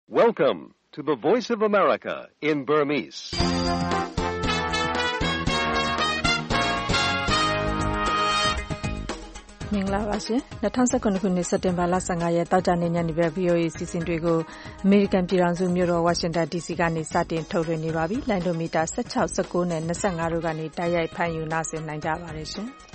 Welcome to the Voice of America in Burmese. ။မင်္ဂလာပါရှင်။2019ခုနှစ်စက်တင်ဘာလ15ရက်တောက်ကြနေညနေပဲ VOA စီစဉ်တွေကိုအမေရိကန်ပြည်ထောင်စုမြို့တော်ဝါရှင်တန် DC ကနေစတင်ထုတ်လွှင့်နေပါပြီ။လိုင်းဒိုမီတာ16, 19နဲ့25တို့ကနေတိုက်ရိုက်ဖမ်းယူနားဆင်နိုင်ကြပါတယ်ရှင်။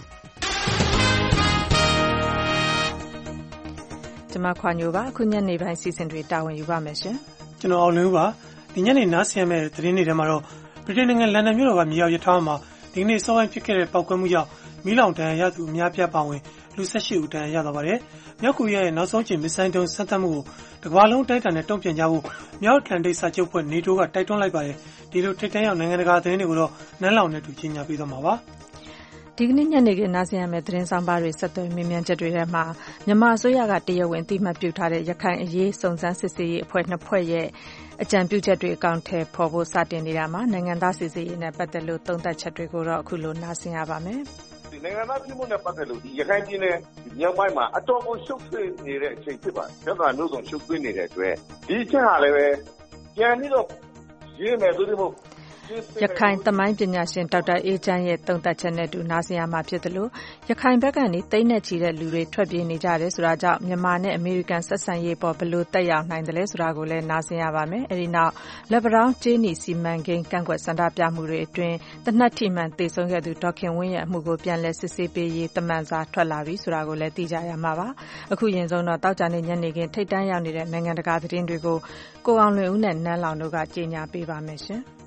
ကျွန်မခွာညိုပါအခုညနေပိုင်းစီစဉ်တွေတာဝန်ယူပါမယ်ရှင်။ကျွန်တော်အောင်လင်းပါဒီညနေနားဆင်ရမယ့်သတင်းတွေထဲမှာတော့ဗြိတိန်နိုင်ငံလန်ဒန်မြို့တော်ကမြေရောက်ရထားမှာဒီနေ့စောပိုင်းဖြစ်ခဲ့တဲ့ပောက်ကွဲမှုကြောင့်မီးလောင်ဒဏ်ရာရသူအများပြားပါဝင်လူ18ဦးဒဏ်ရာရသွားပါတယ်။မြောက်ကိုရီးယားရဲ့နောက်ဆုံးချိန်မစ်ဆိုင်းဒုံးစမ်းသပ်မှုကိုတကမ္ဘာလုံးတိုက်တာနဲ့တုံ့ပြန်ကြဖို့မြောက်အတ္တလန်တိတ်စာချုပ်ဖွဲ့ NATO ကတိုက်တွန်းလိုက်ပါတယ်။ဒီလိုထိပ်တန်းရောက်နိုင်ငံတကာသတင်းတွေကိုတော့နန်းလောင်နဲ့တူကြီးညာပေးသွားမှာပါ။ဒီကနေ့ညနေခင်းနားဆင်ရမယ့်သတင်းဆောင်ပါတွေဆက်သွယ်မြင်မြန်ချက်တွေထဲမှာမြန်မာအစိုးရကတရားဝင်အသိအမှတ်ပြုထားတဲ့ရခိုင်အရေးစုံစမ်းစစ်ဆေးရေးအဖွဲ့နှစ်ဖွဲ့ရဲ့အကြံပြုချက်တွေအကောင့်ထဲပေါ်ဖို့စတင်နေတာမှာနိုင်ငံသားစစ်ဆေးရေးနဲ့ပတ်သက်လို့သုံးသပ်ချက်တွေကိုတော့အခုလိုနားဆင်ရပါမယ်။နိုင်ငံသားပြည်မှုနဲ့ပတ်သက်လို့ဒီရခိုင်ပြည်နယ်မြောက်ပိုင်းမှာအတော်ကိုရှုပ်ထွေးနေတဲ့အချိန်ဖြစ်ပါတယ်။ပြဿနာမျိုးစုံရှုပ်ထွေးနေတဲ့အတွက်ဒီအချက်ဟာလည်းပဲပြန်ပြီးတော့ရေးမယ်ဆိုတဲ့ရခိုင်သမိုင်းပညာရှင်ဒေါက်တာအေးချမ်းရဲ့သုံးသပ်ချက်နဲ့တူနားဆင်ရမှာဖြစ်တယ်လို့ရခိုင်ဘက်ကနေတိတ်နဲ့ချီတဲ့လူတွေထွက်ပြေးနေကြတယ်ဆိုတာကြောင့်မြန်မာနဲ့အမေရိကန်ဆက်ဆံရေးပေါ်ဘယ်လိုတက်ရောက်နိုင်တယ်လဲဆိုတာကိုလည်းနားဆင်ရပါမယ်။အဲဒီနောက်လက်ပံတောင်းကျေးနီစီမံကိန်းကန့်ကွက်ဆန္ဒပြမှုတွေအတွင်းတနက်ထိမှန်သေဆုံးခဲ့သူဒေါခင်ဝင်းရဲ့အမှုကိုပြန်လည်စစ်ဆေးပေးရေးတမန်စာထွက်လာပြီဆိုတာကိုလည်းသိကြရမှာပါ။အခုရင်ဆုံးတော့တောက်ကြနေညနေခင်းထိတ်တန်းရောက်နေတဲ့နိုင်ငံတကာသတင်းတွေကိုကိုအောင်လွင်ဦးနဲ့နန်းလောင်တို့ကကြေညာပေးပါမယ်ရှင်။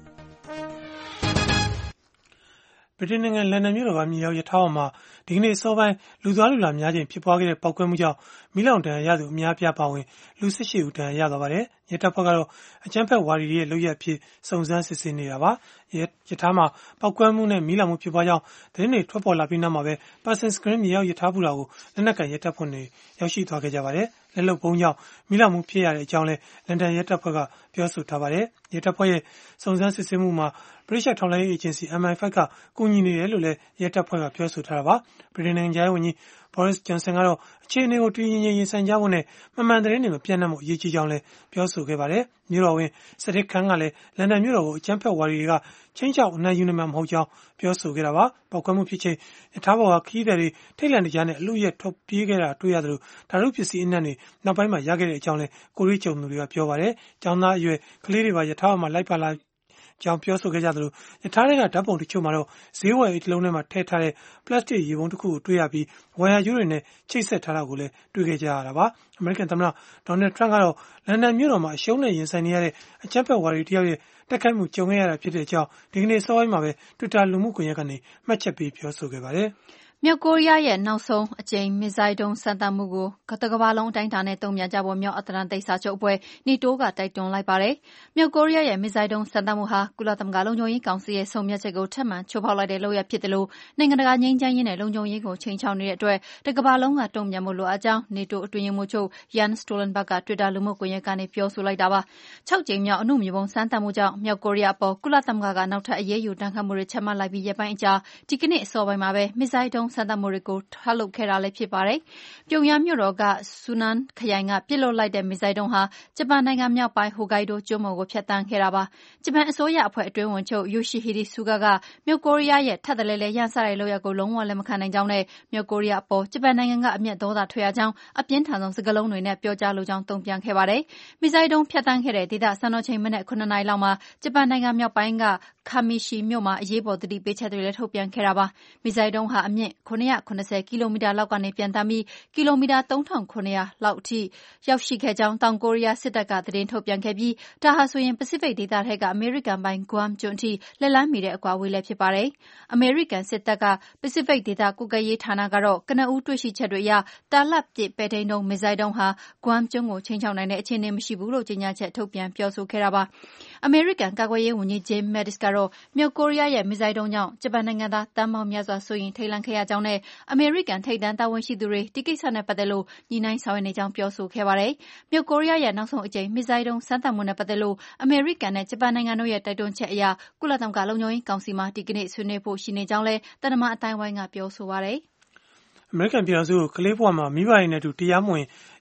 ဗြိတိန်နိုင်ငံလန်ဒန်မြို့တော်ကမြေရောက်ရထားမှာဒီကနေ့စောပိုင်းလူသွားလူလာများခြင်းဖြစ်ပွားခဲ့တဲ့ပောက်ကွဲမှုကြောင့်မီးလောင်ဒဏ်ရာရသူအများပြားပါဝင်လူ18ဦးဒဏ်ရာရသွားပါတယ်။ရဲတပ်ဖွဲ့ကတော့အကြမ်းဖက်ဝါဒီတွေရဲ့လုပ်ရက်ဖြစ်စုံစမ်းစစ်ဆေးနေတာပါ။ရထားမှာပောက်ကွဲမှုနဲ့မီးလောင်မှုဖြစ်ပွားကြောင်းသတင်းတွေထွက်ပေါ်လာပြီးနောက်မှာပဲ Parsons Green မြေရောက်ရထားပူတာကိုလက်နက်ကန်ရဲတပ်ဖွဲ့တွေရောက်ရှိသွားခဲ့ကြပါတယ်။လက်လုံပုံးကြောင့်မီးလောင်မှုဖြစ်ရတဲ့အကြောင်းလဲလန်ဒန်ရဲတပ်ဖွဲ့ကပြောဆိုထားပါတယ်။ရဲတပ်ဖွဲ့ရဲ့စုံစမ်းစစ်ဆေးမှုမှာBritish ထောက်လှမ်းရေးအေဂျင်စီ MI5 ကကူညီနေတယ်လို့လည်းရဲတပ်ဖွဲ့ကပြောဆိုထားတာပါ။ဗြိတိန်နိုင်ငံသားဝန်ကြီး Boris Johnson ကတော့အခြေအနေကိုတည်ငြိမ်ရင်ဆိုင်ကြဖို့နဲ့မှန်မှန်သတင်းတွေမပြန့်နှံ့မှုအရေးကြီးကြောင်းလည်းပြောဆိုခဲ့ပါတယ်။မြို့တော်ဝင်စစ်တပ်ခန်းကလည်းလန်ဒန်မြို့တော်ကိုအကြမ်းဖက်ဝါဒီတွေကချင်းချောက်အနိုင်ယူနေမှာမဟုတ်ကြောင်းပြောဆိုခဲ့တာပါ။ပောက်ကွဲမှုဖြစ်ချိန်ရထားပေါ်ကခီးသည်တွေထိတ်လန့်တရားနဲ့အလူရက်ထုတ်ပြေးခဲ့တာတွေ့ရသလိုဓာတုပစ္စည်းအနက်တွေနောက်ပိုင်းမှာရခဲ့တဲ့အကြောင်းလည်းကိုရီးကြုံသူတွေကပြောပါတယ်။ကျောင်းသားအရွယ်ကလေးတွေပါရထားပေါ်မှာလိုက်ပါလာကြောင်ပြောဆိုခဲ့ကြသလိုရထားတွေကဓာတ်ပုံတချို့မှာတော့ဈေးဝယ်အိတ်လုံးထဲမှာထည့်ထားတဲ့ပလတ်စတစ်ရေပုံတစ်ခုကိုတွေ့ရပြီးဝါယာကြိုးတွေနဲ့ချိတ်ဆက်ထားတာကိုလည်းတွေ့ခဲ့ကြရတာပါ။အမေရိကန်သမ္မတဒေါ်နယ်ထရန့်ကတော့လန်ဒန်မြို့တော်မှာအရှုံးနဲ့ရင်ဆိုင်နေရတဲ့အကြမ်းဖက်ဝါဒီတယောက်ရဲ့တိုက်ခိုက်မှုကြုံခဲ့ရတာဖြစ်တဲ့အကြောင်းဒီကနေ့စောပိုင်းမှာပဲ Twitter လူမှုကွန်ရက်ကနေမှတ်ချက်ပေးပြောဆိုခဲ့ပါတယ်။မြောက်ကိုရီးယားရဲ့နောက်ဆုံးအကြိမ်မစ်ဇိုင်းဒုံးစမ်းသပ်မှုကိုတကမ္ဘာလုံးအတိုင်းအတာနဲ့တုံ့ပြန်ကြဖို့မြောက်အတ္တလန်တိတ်စာချုပ်အဖွဲ့ NATO ကတိုက်တွန်းလိုက်ပါတယ်။မြောက်ကိုရီးယားရဲ့မစ်ဇိုင်းဒုံးစမ်းသပ်မှုဟာကုလသမဂ္ဂလုံခြုံရေးကောင်စီရဲ့ဆုံးဖြတ်ချက်ကိုထပ်မံချိုးဖောက်လိုက်တဲ့လုပ်ရပ်ဖြစ်တယ်လို့နိုင်ငံတကာငြိမ်းချမ်းရေးနဲ့လုံခြုံရေးကိုချိန်ချောက်နေတဲ့အတွက်တကမ္ဘာလုံးကတုံ့ပြန်ဖို့လိုအပ်ကြောင်း NATO အတွင်းရေးမှူးချုပ် Jens Stoltenberg က Twitter လူမှုကွန်ရက်ကနေပြောဆိုလိုက်တာပါ။6 ကြိမ်မြောက်အနုမြူဗုံးစမ်းသပ်မှုကြောင့်မြောက်ကိုရီးယားအပေါ်ကုလသမဂ္ဂကနောက်ထပ်အရေးယူဒဏ်ခတ်မှုတွေချမှတ်လိုက်ပြီးရက်ပိုင်းအကြာဒီကနေ့အစောပိုင်းမှာပဲမစ်ဇိုင်းဒုံးစမ်းသပ်မှုတွေကိုထုတ်လုပ်ခဲ့တာလည်းဖြစ်ပါတယ်။ပြုံယမ်းမြို့တော်ကဆူနန်ခရိုင်ကပစ်လွှတ်လိုက်တဲ့မစ်ဇိုင်းဒုံးဟာဂျပန်နိုင်ငံမြောက်ပိုင်းဟိုဂိုက်ဒိုကျွန်းပေါ်ကိုဖြတ်တန်းခဲ့တာပါ။ဂျပန်အစိုးရအဖွဲ့အတွင်းဝန်ချုပ် Yoshihide Suga ကမြောက်ကိုရီးယားရဲ့ထပ်တလဲလဲရန်စတဲ့လုပ်ရပ်ကိုလုံးဝလက်မခံနိုင်ကြောင်းနဲ့မြောက်ကိုရီးယားအပေါ်ဂျပန်နိုင်ငံကအမျက်ဒေါသထွက်ရကြောင်းအပြင်းထန်ဆုံးစကားလုံးတွေနဲ့ပြောကြားလိုကြောင်းတုံ့ပြန်ခဲ့ပါတယ်။မစ်ဇိုင်းဒုံးဖြတ်တန်းခဲ့တဲ့ဒေသစံတော်ချိန်မနက်9 နာရီလောက်မှာဂျပန်နိုင်ငံမြောက်ပိုင်းကKamishi မြို့မှာအရေးပေါ်သတိပေးချက်တွေလည်းထုတ်ပြန်ခဲ့တာပါ။မစ်ဇိုင်းဒုံးဟာအမြင့်990ကီလိုမီတာလောက်ကနေပြန်တန်းပြီးကီလိုမီတာ3700လောက်အထိရောက်ရှိခဲ့ကြောင်းတောင်ကိုရီးယားစစ်တပ်ကသတင်းထုတ်ပြန်ခဲ့ပြီးဒါဟာဆိုရင်ပစိဖိတ်ဒေသထဲကအမေရိကန်ပိုင် Guam ကျွန်းအထိလက်လန်းမီတဲ့အကွာအဝေးလည်းဖြစ်ပါတယ်။အမေရိကန်စစ်တပ်ကပစိဖိတ်ဒေသကွပ်ကဲရေးဌာနကတော့ကနဦးတွေ့ရှိချက်တွေအရတာလတ်ပစ်ပဲ့ထိန်းဒုံးမစ်ဇိုင်းဒုံးဟာ Guam ကျွန်းကိုချိန်ချောက်နိုင်တဲ့အခြေအနေမရှိဘူးလို့ကြေညာချက်ထုတ်ပြန်ပြောဆိုခဲ့တာပါ။အမေရိကန်ကာကွယ်ရေးဝန်ကြီး Jim Mattis ကတော့မြောက်ကိုရီးယားရဲ့မစ်ဇိုင်းဒုံးကြောင့်ဂျပန်နိုင်ငံသားတန်းပေါင်းများစွာစိုးရိမ်ထိတ်လန့်ခဲ့ရကြောင်းနဲ့အမေရိကန်ထိပ်တန်းတာဝန်ရှိသူတွေဒီကိစ္စနဲ့ပတ်သက်လို့ညှိနှိုင်းဆောင်ရွက်နေကြောင်းပြောဆိုခဲ့ပါတယ်။မြောက်ကိုရီးယားရဲ့နောက်ဆုံးအကြိမ်မစ်ဇိုင်းဒုံးစမ်းသပ်မှုနဲ့ပတ်သက်လို့အမေရိကန်နဲ့ဂျပန်နိုင်ငံတို့ရဲ့တိုက်တွန်းချက်အရကုလသမဂ္ဂလုံခြုံရေးကောင်စီမှာဒီကနေ့ဆွေးနွေးဖို့ရှိနေကြောင်းလည်းသံတမန်အတိုင်းအဝိုင်းကပြောဆိုပါတယ်။အမေရိကန်ပြည်ထောင်စုကိုကလေးဘဝမှာမိဘတွေနဲ့အတူတရားမဝင်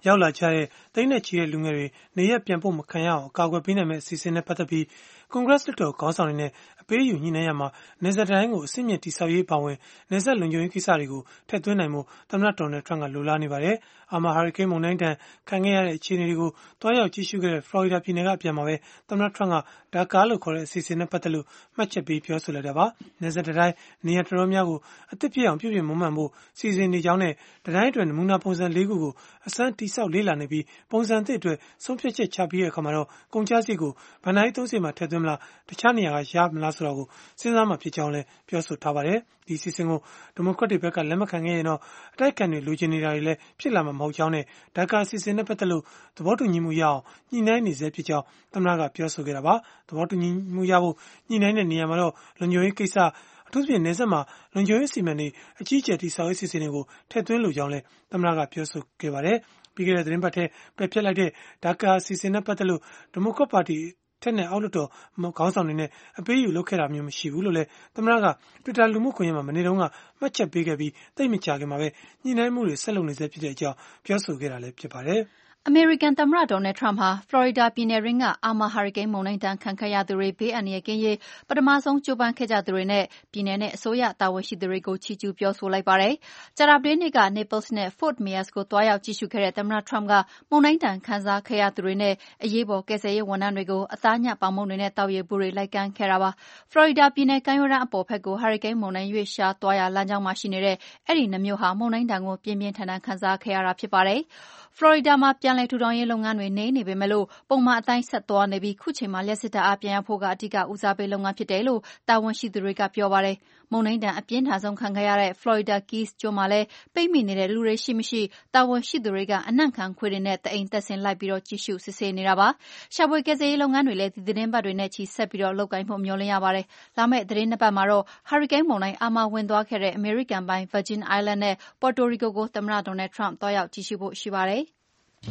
ရောက်လာကြတဲ့သိန်းနဲ့ချီတဲ့လူငယ်တွေနေရပ်ပြန်ဖို့မခံရအောင်အကာအကွယ်ပေးနိုင်မယ့်အစီအစဉ်နဲ့ပတ်သက်ပြီးကွန်ဂရက်လွှတ်တော်ခေါင်းဆောင်တွေနဲ့အပေးအယူညှိနှိုင်းရမှာနယ်စပ်တိုင်းကိုအဆင့်မြင့်တိဆောက်ရေးပါဝင်နယ်စပ်လုံခြုံရေးကိစ္စတွေကိုထည့်သွင်းနိုင်မှုသမ္မတဒေါ်နယ်ထရန့်ကလိုလားနေပါတယ်။အာမာဟာရီကိန်းမုန်တိုင်းတန်ခံခဲ့ရတဲ့အခြေအနေတွေကိုတွားရောက်ကြည့်ရှုခဲ့တဲ့ဖလော်ရီဒါပြည်နယ်ကအပြန်မှာပဲသမ္မတထရန့်ကဒါကာလို့ခေါ်တဲ့အစီအစဉ်နဲ့ပတ်သက်လို့မှတ်ချက်ပေးပြောဆိုလိုက်တာပါ။နယ်စပ်တိုင်းနေရာတော်တော်များကိုအသစ်ပြည့်အောင်ပြုပြင်မွမ်းမံဖို့စီစဉ်နေကြောင်းနဲ့တိုင်းအတွက်နမူနာပုံစံ၄ခုကိုအစမ်းတိဆောက်လေ့လာနေပြီးပုံစံသစ်အတွက်ဆုံးဖြတ်ချက်ချပြီးတဲ့အခါမှာတော့ကုန်ကျစရိတ်ကိုဗန်နိုင်းသုံးစီမှာထည့်သွင်းမလားတခြားနေရာကရမလားဆိုတာကိုစဉ်းစားမှဖြစ်ကြောင်းလည်းပြောဆိုထားပါတယ်။ဒီစီစဉ်ကိုဒီမိုကရက်တွေဘက်ကလက်မခံခဲ့ရင်တော့အတိုက်အခံတွေလိုချင်နေတာတွေလည်းဖြစ်လာမှာမဟုတ်ကြောင်းနဲ့ဒါကာစီစဉ်နဲ့ပတ်သက်လို့သဘောတူညီမှုရအောင်ညှိနှိုင်းနေစေဖြစ်ကြောင်းသမ္မတကပြောဆိုခဲ့တာပါ။သဘောတူညီမှုရဖို့ညှိနှိုင်းတဲ့နေရာမှာတော့လုံခြုံရေးကိစ္စအထူးသဖြင့်နယ်စပ်မှာလုံခြုံရေးစီမံတွေအကြီးအကျယ်တိဆောက်ရေးစီစဉ်တွေကိုထည့်သွင်းလိုကြောင်းလည်းသမ္မတကပြောဆိုခဲ့ပါတယ်။ပြီးခဲ့တဲ့သတင်းပတ်ထဲပယ်ဖျက်လိုက်တဲ့ဒါကာစီစဉ်နဲ့ပတ်သက်လို့ဒီမိုကရက်ပါတီထက်နဲ့အောက်လွှတ်တော်ခေါင်းဆောင်တွေနဲ့အပေးအယူလုပ်ခဲ့တာမျိုးမရှိဘူးလို့လည်းသမ္မတက Twitter လူမှုကွန်ရက်မှာမနေ့တုန်းကမှတ်ချက်ပေးခဲ့ပြီးသိပ်မကြာခင်မှာပဲညှိနှိုင်းမှုတွေဆက်လုပ်နေဆဲဖြစ်တဲ့အကြောင်းပြောဆိုခဲ့တာလည်းဖြစ်ပါတယ်။အမေရိကန်သမ္မတဒေါ်နယ်ထရမ့်ဟာဖလော်ရီဒါပြည်နယ်တွင်းကအာမာဟာရီကိန်းမုန်တိုင်းဒဏ်ခံခဲ့ရသူတွေဘေးအန္တရာယ်ကင်းရေးပထမဆုံးကြိုးပမ်းခဲ့ကြသူတွေနဲ့ပြည်နယ်နဲ့အစိုးရတာဝန်ရှိသူတွေကိုချီးကျူးပြောဆိုလိုက်ပါတယ်။ကြာသပတေးနေ့က Naples နဲ့ Fort Myers ကိုသွားရောက်ကြည့်ရှုခဲ့တဲ့သမ္မတထရမ့်ကမုန်တိုင်းဒဏ်ခံစားခဲ့ရသူတွေနဲ့အရေးပေါ်ကယ်ဆယ်ရေးဝန်ထမ်းတွေကိုအသားညပေါင်မုန့်တွေနဲ့သောက်ရေဘူးတွေလိုက်ကမ်းခဲ့တာပါ။ဖလော်ရီဒါပြည်နယ်ကမ်းရိုးတန်းအပေါ်ဘက်ကိုဟာရီကိန်းမုန်တိုင်းရွေ့လျားသွားရာလမ်းကြောင်းမှာရှိနေတဲ့အဲဒီနှစ်မြို့ဟာမုန်တိုင်းဒဏ်ကိုပြင်းပြင်းထန်ထန်ခံစားခဲ့ရတာဖြစ်ပါတယ်။ဖလော်ရီဒါမှာပြန်လည်ထူထောင်ရေးလုပ်ငန်းတွေနှေးနေပေမဲ့ပုံမှန်အတိုင်းဆက်သွားနေပြီးခုချိန်မှာလျှပ်စစ်ဓာတ်အားပြန်ရဖို့ကအဓိကဦးစားပေးလုပ်ငန်းဖြစ်တယ်လို့တာဝန်ရှိသူတွေကပြောပါတယ်။မုန်တိုင်းဒဏ်အပြင်းထန်ဆုံးခံခဲ့ရတဲ့ Florida Keys ကျွန်းမှာလည်းပိတ်မိနေတဲ့လူတွေရှိမရှိတာဝန်ရှိသူတွေကအနံ့ခံခွေးတွေနဲ့တအိမ်တက်ဆင်းလိုက်ပြီးကြည့်ရှုစစ်ဆေးနေတာပါ။ရှာဖွေကယ်ဆယ်ရေးလုပ်ငန်းတွေလည်းဒီသီတင်းပတ်တွေနဲ့ချီဆက်ပြီးလုပ်ကိုင်ဖို့မျှော်လင့်ရပါတယ်။လာမယ့်သတင်းနှစ်ပတ်မှာတော့ဟာရီကိန်းမုန်တိုင်းအာမာဝင်သွားခဲ့တဲ့အမေရိကန်ပိုင် Virgin Island နဲ့ Puerto Rico ကိုသမ္မတဒေါ်နယ်ထရမ့်သွားရောက်ကြည့်ရှုဖို့ရှိပါတယ်။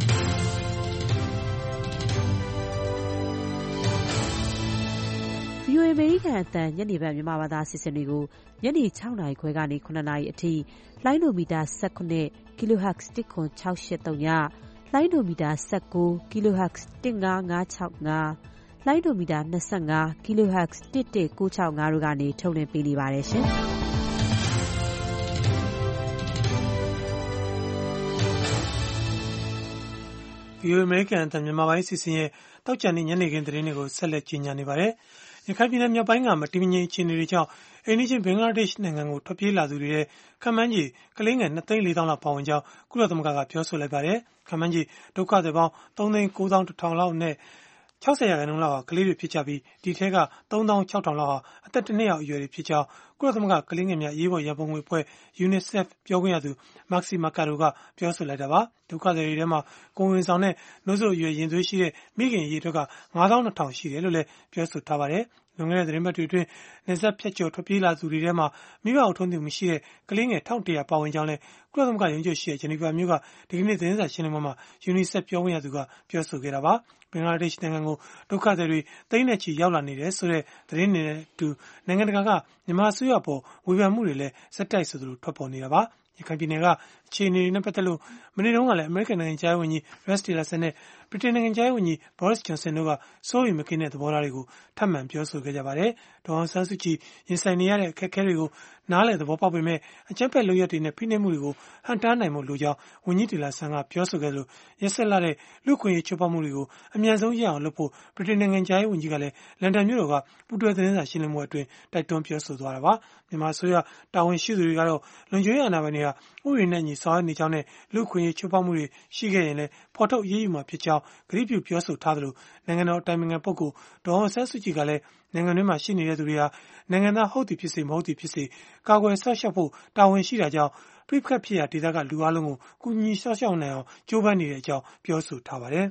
VOA အမေရိကန်အသံညနေပိုင်းမြန်မာဘာသာအစီအစဉ်တွေကိုညနေ 6 နာရီခွဲကနေ 9 နာရီအထိလိုင်းဒိုမီတာ 19 kHz 10683ညလိုင်းဒိုမီတာ 19 kHz 15565လိုင်းဒိုမီတာ 25 kHz 11965တို့ကနေထုတ်လွှင့်ပေးနေပါတယ်ရှင်။ VOA အမေရိကန်အသံမြန်မာပိုင်းအစီအစဉ်ရဲ့တောက်ကြနေ့ညနေခင်းသတင်းတွေကိုဆက်လက်ကြီးညာနေပါတယ်။ရခိုင်ပြည်နယ်မြောက်ပိုင်းကမတည်မငြိမ်အခြေအနေတွေကြောင့်အိမ်နီးချင်းဘင်္ဂလားဒေ့ရှ်နိုင်ငံကိုထွက်ပြေးလာသူတွေရဲ့ခန့်မှန်းခြေကလေးငယ် 2,400,000 လောက်ပါဝင်ကြောင်းကုလသမဂ္ဂကပြောဆိုလိုက်ပါတယ်။ခန့်မှန်းခြေဒုက္ခသည်ပေါင်း 3,910,000 လောက်နဲ့60% လောက်ဟာကလေးတွေဖြစ်ကြပြီးဒီထဲက 36,000 လောက်ဟာအသက်1နှစ်အောက်အရွယ်တွေဖြစ်ကြောင်းကုလသမဂ္ဂကလေးငယ်များအရေးပေါ်ရန်ပုံငွေအဖွဲ့ UNICEF ပြောခွင့်ရသူ Maxi Mercado ကပြောဆိုလိုက်တာပါ။ဒုက္ခသည်တွေထဲမှာကိုယ်ဝန်ဆောင်နဲ့နှုတ်ဆက်အရွယ်ရင်သွေးရှိတဲ့မိခင်အရေအတွက်က 52,000 ရှိတယ်လို့လည်းပြောဆိုထားပါတယ်။လွန်ခဲ့တဲ့သတင်းပတ်တွေအတွင်းနယ်စပ်ဖြတ်ကျော်ထွက်ပြေးလာသူတွေထဲမှာမိဘအုပ်ထုံးသူမရှိတဲ့ကလေးငယ် 1,100 ပါဝင်ကြောင်းလည်းကုလသမဂ္ဂရုံးချုပ်ရှိတဲ့ဂျနီဗာမြို့ကဒီကနေ့သတင်းစာရှင်းလင်းပွဲမှာ UNICEF ပြောခွင့်ရသူကပြောဆိုခဲ့တာပါ။ဘင်္ဂလားဒေ့ရှ်နိုင်ငံကိုဒုက္ခသည်တွေသိန်းနဲ့ချီရောက်လာနေတယ်ဆိုတဲ့သတင်းတွေနဲ့အတူနိုင်ငံတကာကမြန်မာအစိုးရပေါ်ဝေဖန်မှုတွေလည်းဆက်တိုက်ဆိုသလိုထွက်ပေါ်နေတာပါ။ရခိုင်ပြည်နယ်ကအခြေအနေတွေနဲ့ပတ်သက်လို့မနေ့တုန်းကလည်းအမေရိကန်နိုင်ငံခြားရေးဝန်ကြီး Rex Tillerson နဲ့ဗြိတိန်နိုင်ငံခြားရေးဝန်ကြီး Boris Johnson တို့ကစိုးရိမ်မကင်းတဲ့သဘောထားတွေကိုထပ်မံပြောဆိုခဲ့ကြပါတယ်။ဒေါ်အောင်ဆန်းစုကြည်ရင်ဆိုင်နေရတဲ့အခက်အခဲတွေကိုနားလည်သဘောပေါက်ပေမဲ့အကြမ်းဖက်လုပ်ရပ်တွေနဲ့ဖိနှိပ်မှုတွေကိုဟန့်တားနိုင်ဖို့လိုကြောင်းဝန်ကြီး Tillerson ကပြောဆိုခဲ့သလိုရက်စက်လာတဲ့လူ့အခွင့်အရေးချိုးဖောက်မှုတွေကိုအမြန်ဆုံးရအောင်လုပ်ဖို့ဗြိတိန်နိုင်ငံခြားရေးဝန်ကြီးကလည်းလန်ဒန်မြို့တော်ကပူးတွဲသတင်းစာရှင်းလင်းပွဲအတွင်းတိုက်တွန်းပြောဆိုသွားတာပါ။မြန်မာအစိုးရတာဝန်ရှိသူတွေကတော့လုံခြုံရေးအာဏာပိုင်တွေကဥပဒေနဲ့အညီဆောင်ရွက်နေကြောင်းနဲ့လူ့အခွင့်အရေးချိုးဖောက်မှုတွေရှိခဲ့ရင်လည်းဖော်ထုတ်အရေးယူမှာဖြစ်ကြောင်းကတိပြုပြောဆိုထားသလိုနိုင်ငံတော်အတိုင်ပင်ခံပုဂ္ဂိုလ်ဒေါ်အောင်ဆန်းစုကြည်ကလည်းနိုင်ငံတွင်းမှာရှိနေတဲ့သူတွေဟာနိုင်ငံသားဟုတ်သည်ဖြစ်စေမဟုတ်သည်ဖြစ်စေကာကွယ်စောင့်ရှောက်ဖို့တာဝန်ရှိတာကြောင့်ပြစ်ခတ်ဖြစ်ရာဒေသကလူအလုံးကိုကူညီစောင့်ရှောက်နိုင်အောင်ကြိုးပမ်းနေတဲ့အကြောင်းပြောဆိုထားပါတယ်။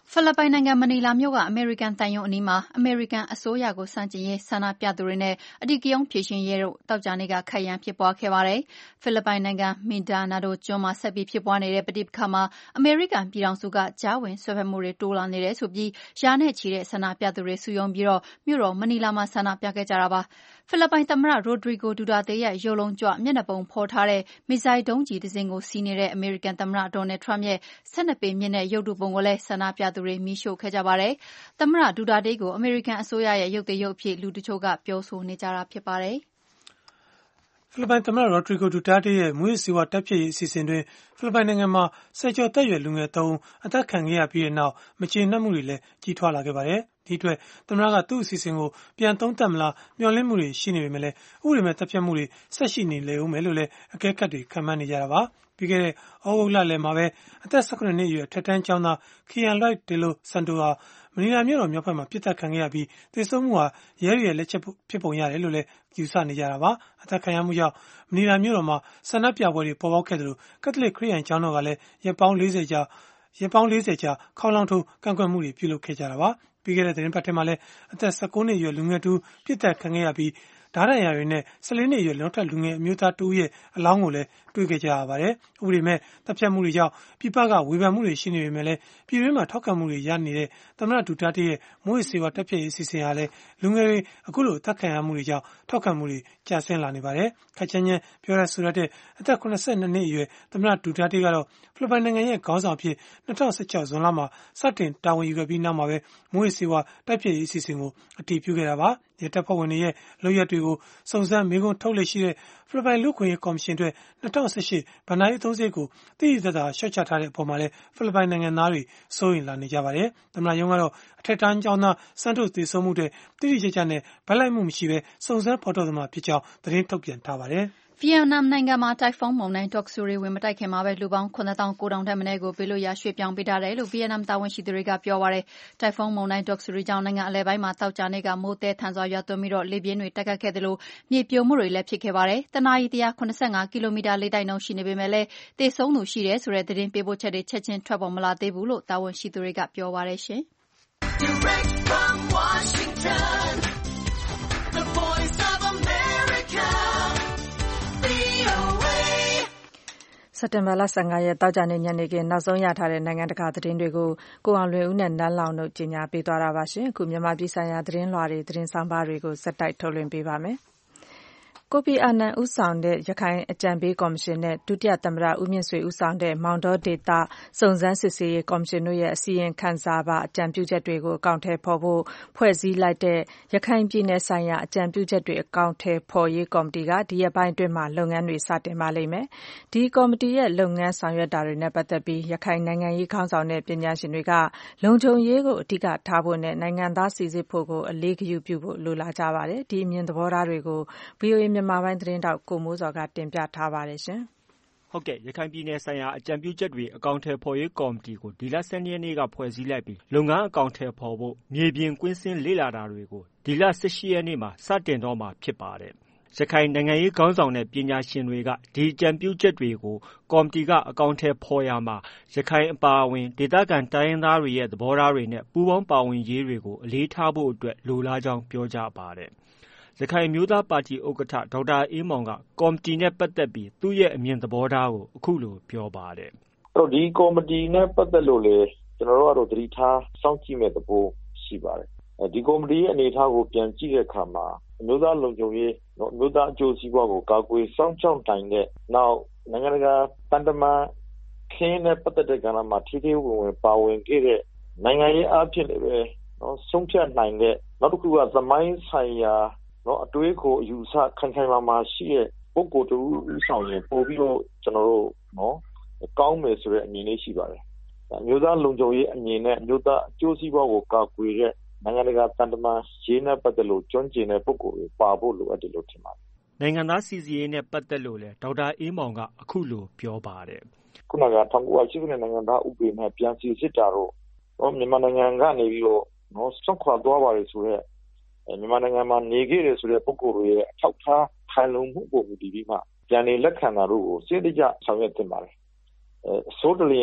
ဖိလစ်ပိုင်နိုင်ငံမနီလာမြို့ကအမေရိကန်သံရုံးအနီးမှာအမေရိကန်အစိုးရကိုဆန့်ကျင်ရေးဆန္ဒပြသူတွေနဲ့အဓိကရုဏ်းဖြေရှင်းရေးတို့သောကြာနေ့ကခိုက်ရန်ဖြစ်ပွားခဲ့ပါတယ်။ဖိလစ်ပိုင်နိုင်ငံမင်ဒါနာဒိုကျွန်းမှာဆက်ပြီးဖြစ်ပွားနေတဲ့ပဋိပက္ခမှာအမေရိကန်ပြည်ထောင်စုကကြားဝင်စွက်ဖက်မှုတွေတိုးလာနေတယ်ဆိုပြီးရာနဲ့ချီတဲ့ဆန္ဒပြသူတွေစုရုံးပြီးမြို့တော်မနီလာမှာဆန္ဒပြခဲ့ကြတာပါ။ဖိလစ်ပိုင်သမ္မတရိုဒရီဂိုဒူတာတေးရဲ့ရုပ်လုံးကြွမျက်နှာပုံဖော်ထားတဲ့မစ်ဇိုင်းဒုံးကျည်တစ်စင်းကိုစီးနေတဲ့အမေရိကန်သမ္မတဒေါ်နယ်ထရမ့်ရဲ့12 ပေမြင့်တဲ့ရုပ်တုပုံကိုလည်းဆန္ဒပြသူတွေမီးရှို့ခဲ့ကြပါတယ်။သမ္မတဒူတာတေးကိုအမေရိကန်အစိုးရရဲ့ရုပ်သေးရုပ်အဖြစ်လူတချို့ကပြောဆိုနေကြတာဖြစ်ပါတယ်။ဖိလစ်ပိုင်သမ္မတရိုဒရီဂိုဒူတာတေးရဲ့မူးယစ်ဆေးဝါးတိုက်ဖျက်ရေးအစီအစဉ်တွင်ဖိလစ်ပိုင်နိုင်ငံမှာဆယ်ကျော်သက်ရွယ်လူငယ်3ဦးအသက်ခံခဲ့ရပြီးတဲ့နောက်မကျေနပ်မှုတွေလည်းကြီးထွားလာခဲ့ပါတယ်။ဒီအတွက်သမ္မတကသူ့အစီအစဉ်ကိုပြန်သုံးသပ်မလားမျှော်လင့်မှုတွေရှိနေပေမဲ့လည်းဥပဒေမဲ့တပ်ဖြတ်မှုတွေဆက်ရှိနေလေဦးမယ်လို့လည်းအကဲခတ်တွေခန့်မှန်းနေကြတာပါ။ပြီးခဲ့တဲ့ဩဂုတ်လလယ်မှာပဲအသက်18နှစ်အရွယ်ထက်တန်းကျောင်းသားခီယန်လွိုက်ဒေလိုဆန်တိုဟာမနီလာမြို့တော်မြောက်ဘက်မှာပြစ်ဒဏ်ခံခဲ့ရပြီးသေဆုံးမှုဟာရဲတွေရဲ့လက်ချက်ဖြစ်ပုံရတယ်လို့လည်းယူဆနေကြတာပါ။အသက်ခံရမှုကြောင့်မနီလာမြို့တော်မှာဆန္ဒပြပွဲတွေပေါ်ပေါက်ခဲ့သလိုကက်သလစ်ခရစ်ယာန်ကျောင်းတော်ကလည်းရက်ပေါင်း40ကြာခေါင်းလောင်းထိုးကန့်ကွက်မှုတွေပြုလုပ်ခဲ့ကြတာပါ။ပြီးခဲ့တဲ့သတင်းပတ်ထဲမှာလည်းအသက်19နှစ်အရွယ်လူငယ်တူပြစ်ဒဏ်ခံခဲ့ရပြီးဓာတ်ဒဏ်ရာတွေနဲ့14နှစ်အရွယ်နောက်ထပ်လူငယ်အမျိုးသားတူရဲ့အလောင်းကိုလည်းတွေ့ခဲ့ကြရပါတယ်။ဥပဒေမဲ့တပ်ဖြတ်မှုတွေကြောင့်ပြည်ပကဝေဖန်မှုတွေရှိနေပေမဲ့လည်းပြည်တွင်းမှာထောက်ခံမှုတွေရနေတဲ့သမ္မတဒူတာတေးရဲ့မူးယစ်ဆေးဝါးတပ်ဖြတ်ရေးအစီအစဉ်ဟာလည်းလူငယ်တွေအခုလိုအသက်ခံရမှုတွေကြောင့်ထောက်ခံမှုတွေကျဆင်းလာနေပါတယ်။ခက်ချမ်းချမ်းပြောရဆိုရတဲ့အသက်82နှစ်အရွယ်သမ္မတဒူတာတေးကတော့ဖိလစ်ပိုင်နိုင်ငံရဲ့ခေါင်းဆောင်အဖြစ်2016ဇွန်လမှာစတင်တာဝန်ယူခဲ့ပြီးနောက်မှာပဲမူးယစ်ဆေးဝါးတိုက်ဖျက်ရေးအစီအစဉ်ကိုအတည်ပြုခဲ့တာပါ။ရဲတပ်ဖွဲ့ဝင်တွေရဲ့လုပ်ရက်တွေကိုစုံစမ်းမေးခွန်းထုတ်လေ့ရှိတဲ့ဖိလစ်ပိုင်လူ့အခွင့်အရေးကော်မရှင်အတွက်2018ဘဏ္ဍာရေးအသုံးစရိတ်ကိုသိသိသာသာလျှော့ချထားတဲ့အပေါ်မှာလည်းဖိလစ်ပိုင်နိုင်ငံသားတွေစိုးရိမ်လာနေကြပါတယ်။သမ္မတရုံးကတော့အထက်တန်းကျောင်းသားစန်တိုသေဆုံးမှုတွေတိတိကျကျနဲ့ဗတ်လိုက်မှုမရှိဘဲစုံစမ်းဖော်ထုတ်သမှာဖြစ်ကြောင်းသတင်းထုတ်ပြန်ထားပါတယ်။ဗီယက်နမ်နိုင်ငံမှာတိုင်ဖွန်းမုန်တိုင်းဒေါ့ကဆူရီဝင်မတိုက်ခင်မှာပဲလူပေါင်း 9,900 ထက်မနည်းကိုဘေးလွတ်ရာရွှေ့ပြောင်းပေးထားတယ်လို့ဗီယက်နမ်တာဝန်ရှိသူတွေကပြောပါတယ်။တိုင်ဖွန်းမုန်တိုင်းဒေါ့ကဆူရီကြောင့်နိုင်ငံအလယ်ပိုင်းမှာသောကြာနေ့ကမိုးသည်းထန်စွာရွာသွန်းပြီးလေပြင်းတွေတိုက်ခတ်ခဲ့သလိုမြေပြိုမှုတွေလည်းဖြစ်ခဲ့ပါတယ်။တနာရီ175 ကီလိုမီတာလေတိုက်နှုန်းရှိနေပေမဲ့လည်းသေဆုံးသူရှိတယ်ဆိုတဲ့သတင်းပေးပို့ချက်တွေချက်ချင်းထွက်ပေါ်မလာသေးဘူးလို့တာဝန်ရှိသူတွေကပြောပါတယ်ရှင်။ Direct from Washington, the voice of America. စက်တင်ဘာလ15ရက်တောက်ကြနေ့ညနေခင်းနောက်ဆုံးရထားတဲ့နိုင်ငံတကာသတင်းတွေကိုကိုအောင်လွင်ဦးနဲ့နန်းလောင်တို့ကြီးညာပေးသွားတာပါရှင်အခုမြန်မာပြည်ဆိုင်ရာသတင်းလွှာတွေသတင်းဆောင်ပါတွေကိုစက်တိုက်ထုတ်လွှင့်ပေးပါမယ်ကိုဖီအာနန်ဦးဆောင်တဲ့ရခိုင်အကြံပေးကော်မရှင်နဲ့ဒုတိယသမ္မတဦးမြင့်ဆွေဦးဆောင်တဲ့မောင်တောဒေသစုံစမ်းစစ်ဆေးရေးကော်မရှင်တို့ရဲ့အစီရင်ခံစာပါအကြံပြုချက်တွေကိုအကောင့်ထဲပေါ်ဖို့ဖွဲ့စည်းလိုက်တဲ့ရခိုင်ပြည်နယ်ဆိုင်ရာအကြံပြုချက်တွေအကောင့်ထဲပေါ်ရေးကော်မတီကဒီရက်ပိုင်းအတွင်းမှာလုပ်ငန်းတွေစတင်ပါလိမ့်မယ်။ဒီကော်မတီရဲ့လုပ်ငန်းဆောင်ရွက်တာတွေနဲ့ပတ်သက်ပြီးရခိုင်နိုင်ငံရေးခေါင်းဆောင်တဲ့ပညာရှင်တွေကလုံခြုံရေးကိုအဓိကထားဖို့နဲ့နိုင်ငံသားစီစစ်ဖို့ကိုအလေးဂရုပြုဖို့လိုလားကြပါတယ်။ဒီအမြင်သဘောထားတွေကို VOA မြန်မာပိုင်းသတင်းတောက်ကိုမိုးစော်ကတင်ပြထားပါတယ်ရှင်။ဟုတ်ကဲ့ရခိုင်ပြည်နယ်ဆိုင်ရာအကြံပြုချက်တွေအကောင့်ထဲပေါ်ရေးကော်မတီကိုဒီလ12ရက်နေ့ကဖွဲ့စည်းလိုက်ပြီးလုပ်ငန်းအကောင့်ထဲပေါ်ဖို့မြေပြင်ကွင်းဆင်းလေ့လာတာတွေကိုဒီလ18ရက်နေ့မှာစတင်တော့မှာဖြစ်ပါတယ်။ရခိုင်နိုင်ငံရေးခေါင်းဆောင်တဲ့ပညာရှင်တွေကဒီအကြံပြုချက်တွေကိုကော်မတီကအကောင့်ထဲပေါ်ရမှာရခိုင်အပါအဝင်ဒေသခံတိုင်းရင်းသားတွေရဲ့သဘောထားတွေနဲ့ပူးပေါင်းပါဝင်ရေးတွေကိုအလေးထားဖို့အတွက်လိုလားကြောင်းပြောကြပါတယ်။ရခိုင်အမျိုးသားပါတီဥက္ကဋ္ဌဒေါက်တာအေးမောင်ကကော်မတီနဲ့ပတ်သက်ပြီးသူ့ရဲ့အမြင်သဘောထားကိုအခုလိုပြောပါတယ်။ဒီကော်မတီနဲ့ပတ်သက်လို့လေကျွန်တော်တို့ကတော့သတိထားစောင့်ကြည့်မဲ့သဘောရှိပါတယ်။ဒီကော်မတီရဲ့အနေအထားကိုပြန်ကြည့်တဲ့အခါမှာအမျိုးသားလုံခြုံရေးအမျိုးသားအကျိုးစီးပွားကိုကာကွယ်စောင့်ရှောက်နိုင်တဲ့နောက်နိုင်ငံတကာတန်တမာခင်းနဲ့ပတ်သက်တဲ့ကဏ္ဍမှာထိထိဝင်ပါဝင်ခဲ့တဲ့နိုင်ငံရေးအဖြစ်လည်းပဲဆုံးဖြတ်နိုင်တဲ့နောက်တစ်ခုကသမိုင်းဆိုင်ရာအတွေးကိုအယူဆခိုင်ခိုင်မာမာရှိတဲ့ပုဂ္ဂိုလ်တူဦးဆောင်ရင်ပို့ပြီးတော့ကျွန်တော်တို့ကောင်းမယ်ဆိုတဲ့အမြင်လေးရှိပါတယ်။အမျိုးသားလုံခြုံရေးအမြင်နဲ့အမျိုးသားအကျိုးစီးပွားကိုကာကွယ်တဲ့နိုင်ငံတကာတန်တမာရေးနဲ့ပတ်သက်လို့ကျွမ်းကျင်တဲ့ပုဂ္ဂိုလ်တွေပါဖို့လိုအပ်တယ်လို့ထင်ပါတယ်။နိုင်ငံသားစီစီရေးနဲ့ပတ်သက်လို့လည်းဒေါက်တာအေးမောင်ကအခုလိုပြောပါတယ်။ခုနက1980နိုင်ငံသားဥပဒေနဲ့ပြန်စီစစ်တာတော့မြန်မာနိုင်ငံကနေပြီးတော့ဆွန့်ခွာသွားပါလေဆိုတဲ့မြန်မာနိုင်ငံမှာနေခဲ့တယ်ဆိုတဲ့ပုဂ္ဂိုလ်တွေရဲ့အထောက်ထားခိုင်လုံမှုပုံမူတည်ပြီးမှပြန်လည်လက်ခံတာတို့ကိုစိတ်တကျဆောင်ရွက်သင့်ပါတယ်။ဆိုတလျင်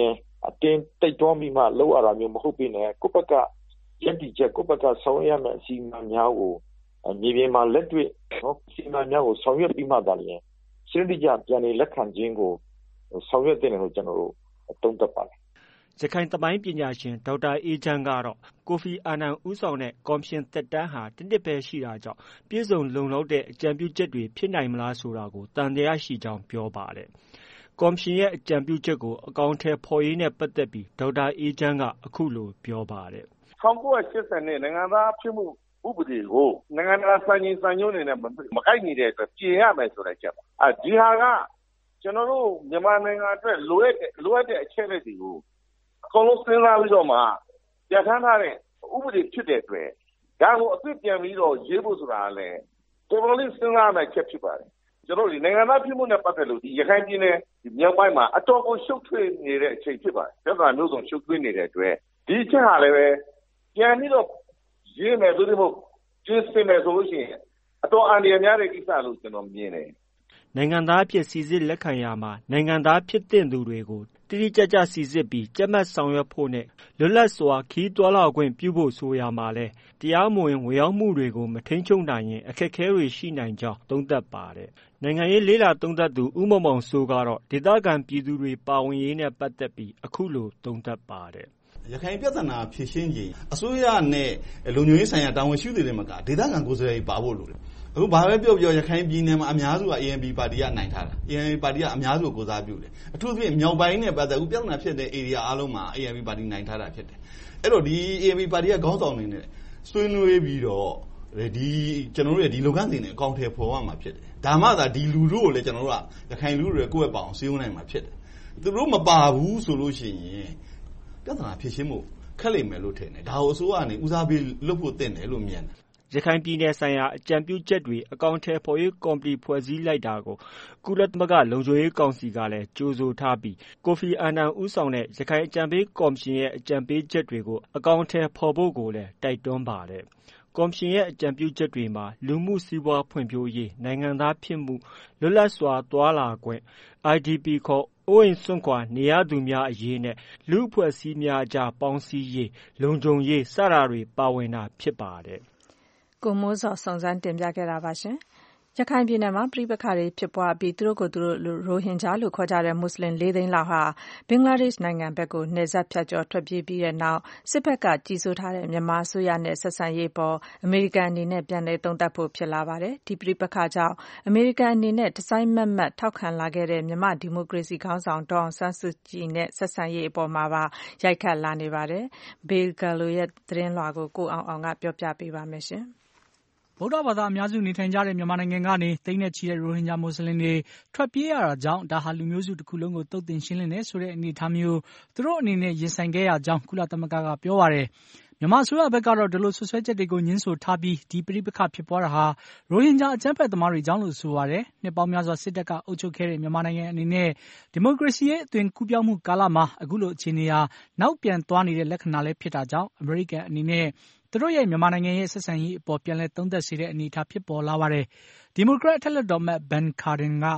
အတင်းတိတ်တွန်းပြီးမှလောက်ရတာမျိုးမဟုတ်ဘဲနဲ့ကိုယ့်ဘက်ကရည်တည်ချက်ကိုယ့်ဘက်ကဆောင်ရွက်ရမယ့်အစီအမံများကိုမြေပြင်မှာလက်တွေ့နော်အစီအမံများကိုဆောင်ရွက်ပြီးမှသာလျှင်စနစ်တကျပြန်လည်လက်ခံခြင်းကိုဆောင်ရွက်တဲ့လို့ကျွန်တော်တို့သုံးသပ်ပါတယ်ရခိုင်သမိုင်းပညာရှင်ဒေါက်တာအေးချမ်းကတော့ကိုဖီအာနန်ဦးဆောင်တဲ့ကော်မရှင်သက်တမ်းဟာတစ်နှစ်ပဲရှိတာကြောင့်ပြည့်စုံလုံလောက်တဲ့အကြံပြုချက်တွေဖြစ်နိုင်မလားဆိုတာကိုသံသယရှိကြောင်းပြောပါတယ်။ကော်မရှင်ရဲ့အကြံပြုချက်ကိုအကောင်အထည်ဖော်ရေးနဲ့ပတ်သက်ပြီးဒေါက်တာအေးချမ်းကအခုလိုပြောပါတယ်။1980နဲ့နိုင်ငံသားဖြစ်မှုဥပဒေကိုနိုင်ငံတကာစံချိန်စံညွှန်းတွေနဲ့မကိုက်ညီတဲ့အတွက်ပြင်ရမယ်ဆိုတဲ့ချက်ပါ။ဒီဟာကကျွန်တော်တို့မြန်မာနိုင်ငံအတွက်လိုအပ်တဲ့အချက်အလက်တွေကိုအကုန်လုံးစဉ်းစားပြီးတော့မှပြဋ္ဌာန်းထားတဲ့ဥပဒေဖြစ်တဲ့အတွက်ဒါကိုအသစ်ပြန်ပြီးတော့ရေးဖို့ဆိုတာလည်းတော်တော်လေးစဉ်းစားရမယ့်ချက်ဖြစ်ပါတယ်။ကျွန်တော်တို့နိုင်ငံသားဖြစ်မှုနဲ့ပတ်သက်လို့ဒီရခိုင်ပြည်နယ်မြောက်ပိုင်းမှာအတော်ကိုရှုပ်ထွေးနေတဲ့အချိန်ဖြစ်ပါတယ်။ပြဿနာမျိုးစုံရှုပ်ထွေးနေတဲ့အတွက်ဒီအချက်ဟာလည်းပဲပြန်ပြီးတော့ရေးမယ်လို့ဒီမို့ကျင်းစင်မယ်ဆိုလို့ရှိရင်အတော်အန္တရာယ်များတဲ့ကိစ္စလို့ကျွန်တော်မြင်တယ်။နိုင်ငံသားအဖြစ်စိစစ်လက်ခံရမှာနိုင်ငံသားဖြစ်တဲ့သူတွေကိုတိတိကျကျစိစစ်ပြီးကြက်မှတ်ဆောင်ရွက်ဖို့နဲ့လွတ်လပ်စွာခီးသွွာလာခွင့်ပြုဖို့ဆိုရမှာလဲတရားမဝင်ဝင်ရောက်မှုတွေကိုမထိန်းချုပ်နိုင်ရင်အခက်အခဲတွေရှိနိုင်ကြောင်းသုံးသပ်ပါတယ်။နိုင်ငံရေးလေးလာသုံးသပ်သူဦးမောင်မောင်စိုးကတော့ဒေသခံပြည်သူတွေပါဝင်ရေးနဲ့ပတ်သက်ပြီးအခုလိုသုံးသပ်ပါတယ်။ရခိုင်ပြဿနာဖြေရှင်းခြင်းအစိုးရနဲ့လုံခြုံရေးဆိုင်ရာတာဝန်ရှိသူတွေမှာဒေသခံကိုယ်စားလှယ်ပါဖို့လိုတယ်။အခုဘာပဲပြောရခိုင်ပြည်နယ်မှာအများစုက ANP ပါတီကနိုင်ထားတာ။ ANP ပါတီကအများစုကိုယ်စားပြုတယ်။အထူးသဖြင့်မြောက်ပိုင်းနဲ့ပတ်သက်ပြဿနာဖြစ်တဲ့ area အားလုံးမှာ ANP ပါတီနိုင်ထားတာဖြစ်တယ်။အဲ့တော့ဒီ ANP ပါတီကခေါင်းဆောင်နေနဲ့ဆွေးနွေးပြီးတော့ကျွန်တော်တို့ရဲ့ဒီလုပ်ငန်းစဉ်တွေအကောင့်ထဲပေါ်ရမှာဖြစ်တယ်။ဒါမှသာဒီလူတို့ကိုလည်းကျွန်တော်တို့ကရခိုင်လူတွေကိုယ့်ရဲ့ပေါအောင်စည်းဝေးနိုင်မှာဖြစ်တယ်။သူတို့မပါဘူးဆိုလို့ရှိရင်ပြဿနာဖြေရှင်းမှုခက်လိမ့်မယ်လို့ထင်တယ်။ဒါကိုအစိုးရကနေဦးစားပေးလုပ်ဖို့တင်တယ်လို့မြင်တယ်။ရခိုင်ပြည်နယ်ဆိုင်ရာအကြံပြုချက်တွေအကောင့်ထဲဖော်ရေးကော်မတီဖွဲ့စည်းလိုက်တာကိုကုလသမဂ္ဂလုံခြုံရေးကောင်စီကလည်းကြိုဆိုထားပြီးကိုဖီအာနန်ဦးဆောင်တဲ့ရခိုင်အကြံပေးကော်မရှင်ရဲ့အကြံပေးချက်တွေကိုအကောင့်ထဲဖော်ဖို့ကိုလည်းတိုက်တွန်းပါတယ်။ကော်မရှင်ရဲ့အကြံပြုချက်တွေမှာလူမှုစီးပွားဖွံ့ဖြိုးရေးနိုင်ငံသားဖြစ်မှုလွတ်လပ်စွာသွားလာခွင့် IDP ခေါ်အိုးအိမ်စွန့်ခွာနေရသူများအရေးနဲ့လူ့အဖွဲ့အစည်းများအကြားပေါင်းစည်းရေးလုံခြုံရေးစတာတွေပါဝင်တာဖြစ်ပါတယ်။ကိုမိုးစောစုံစမ်းတင်ပြခဲ့တာပါရှင်။ရခိုင်ပြည်နယ်မှာပဋိပက္ခတွေဖြစ်ပွားပြီးသူတို့ကိုယ်သူတို့ရိုဟင်ဂျာလို့ခေါ်ကြတဲ့မွတ်ဆလင်4 သိန်းလောက်ဟာဘင်္ဂလားဒေ့ရှ်နိုင်ငံဘက်ကိုနယ်စပ်ဖြတ်ကျော်ထွက်ပြေးပြီးတဲ့နောက်စစ်ဘက်ကကြီးစိုးထားတဲ့မြန်မာအစိုးရနဲ့ဆက်ဆံရေးပေါ်အမေရိကန်အနေနဲ့ပြန်လည်သုံးသပ်ဖို့ဖြစ်လာပါတယ်။ဒီပဋိပက္ခကြောင့်အမေရိကန်အနေနဲ့တစိုက်မတ်မတ်ထောက်ခံလာခဲ့တဲ့မြန်မာဒီမိုကရေစီခေါင်းဆောင်ဒေါ်အောင်ဆန်းစုကြည်နဲ့ဆက်ဆံရေးအပေါ်မှာပါရိုက်ခတ်လာနေပါတယ်။ Bill Gallo ရဲ့သတင်းလွှာကိုအောင်ကပြောပြပေးပါမယ်ရှင်။ဗုဒ္ဓဘာသာအများစုနေထိုင်ကြတဲ့မြန်မာနိုင်ငံကနေသိန်းနဲ့ချီတဲ့ရိုဟင်ဂျာမွတ်ဆလင်တွေထွက်ပြေးရတာကြောင့်ဒါဟာလူမျိုးစုတစ်ခုလုံးကိုသုတ်သင်ရှင်းလင်းတယ်ဆိုတဲ့အနေအထားမျိုးသူတို့အနေနဲ့ရင်ဆိုင်ခဲ့ရကြောင်းကုလသမဂ္ဂကပြောပါတယ်။မြန်မာအစိုးရဘက်ကတော့ဒီလိုဆွဆွဲချက်တွေကိုညှင်းဆိုထားပြီးဒီပဋိပက္ခဖြစ်ပွားတာဟာရိုဟင်ဂျာအကြမ်းဖက်သမားတွေကြောင့်လို့ဆိုပါတယ်။နှစ်ပေါင်းများစွာစစ်တပ်ကအုပ်ချုပ်ခဲ့တဲ့မြန်မာနိုင်ငံအနေနဲ့ဒီမိုကရေစီရဲ့အသွင်ကူးပြောင်းမှုကာလမှာအခုလိုအခြေအနေဟာနောက်ပြန်သွားနေတဲ့လက္ခဏာလည်းဖြစ်တာကြောင့်အမေရိကန်အနေနဲ့သူတို့ရဲ့မြန်မာနိုင်ငံရဲ့ဆက်ဆံရေးအပေါ်ပြန်လည်သုံးသပ်စေတဲ့အနေအထားဖြစ်ပေါ်လာပါတယ်။ဒီမိုကရက်အထက်လွှတ်တော်အမတ် Ben Cardin က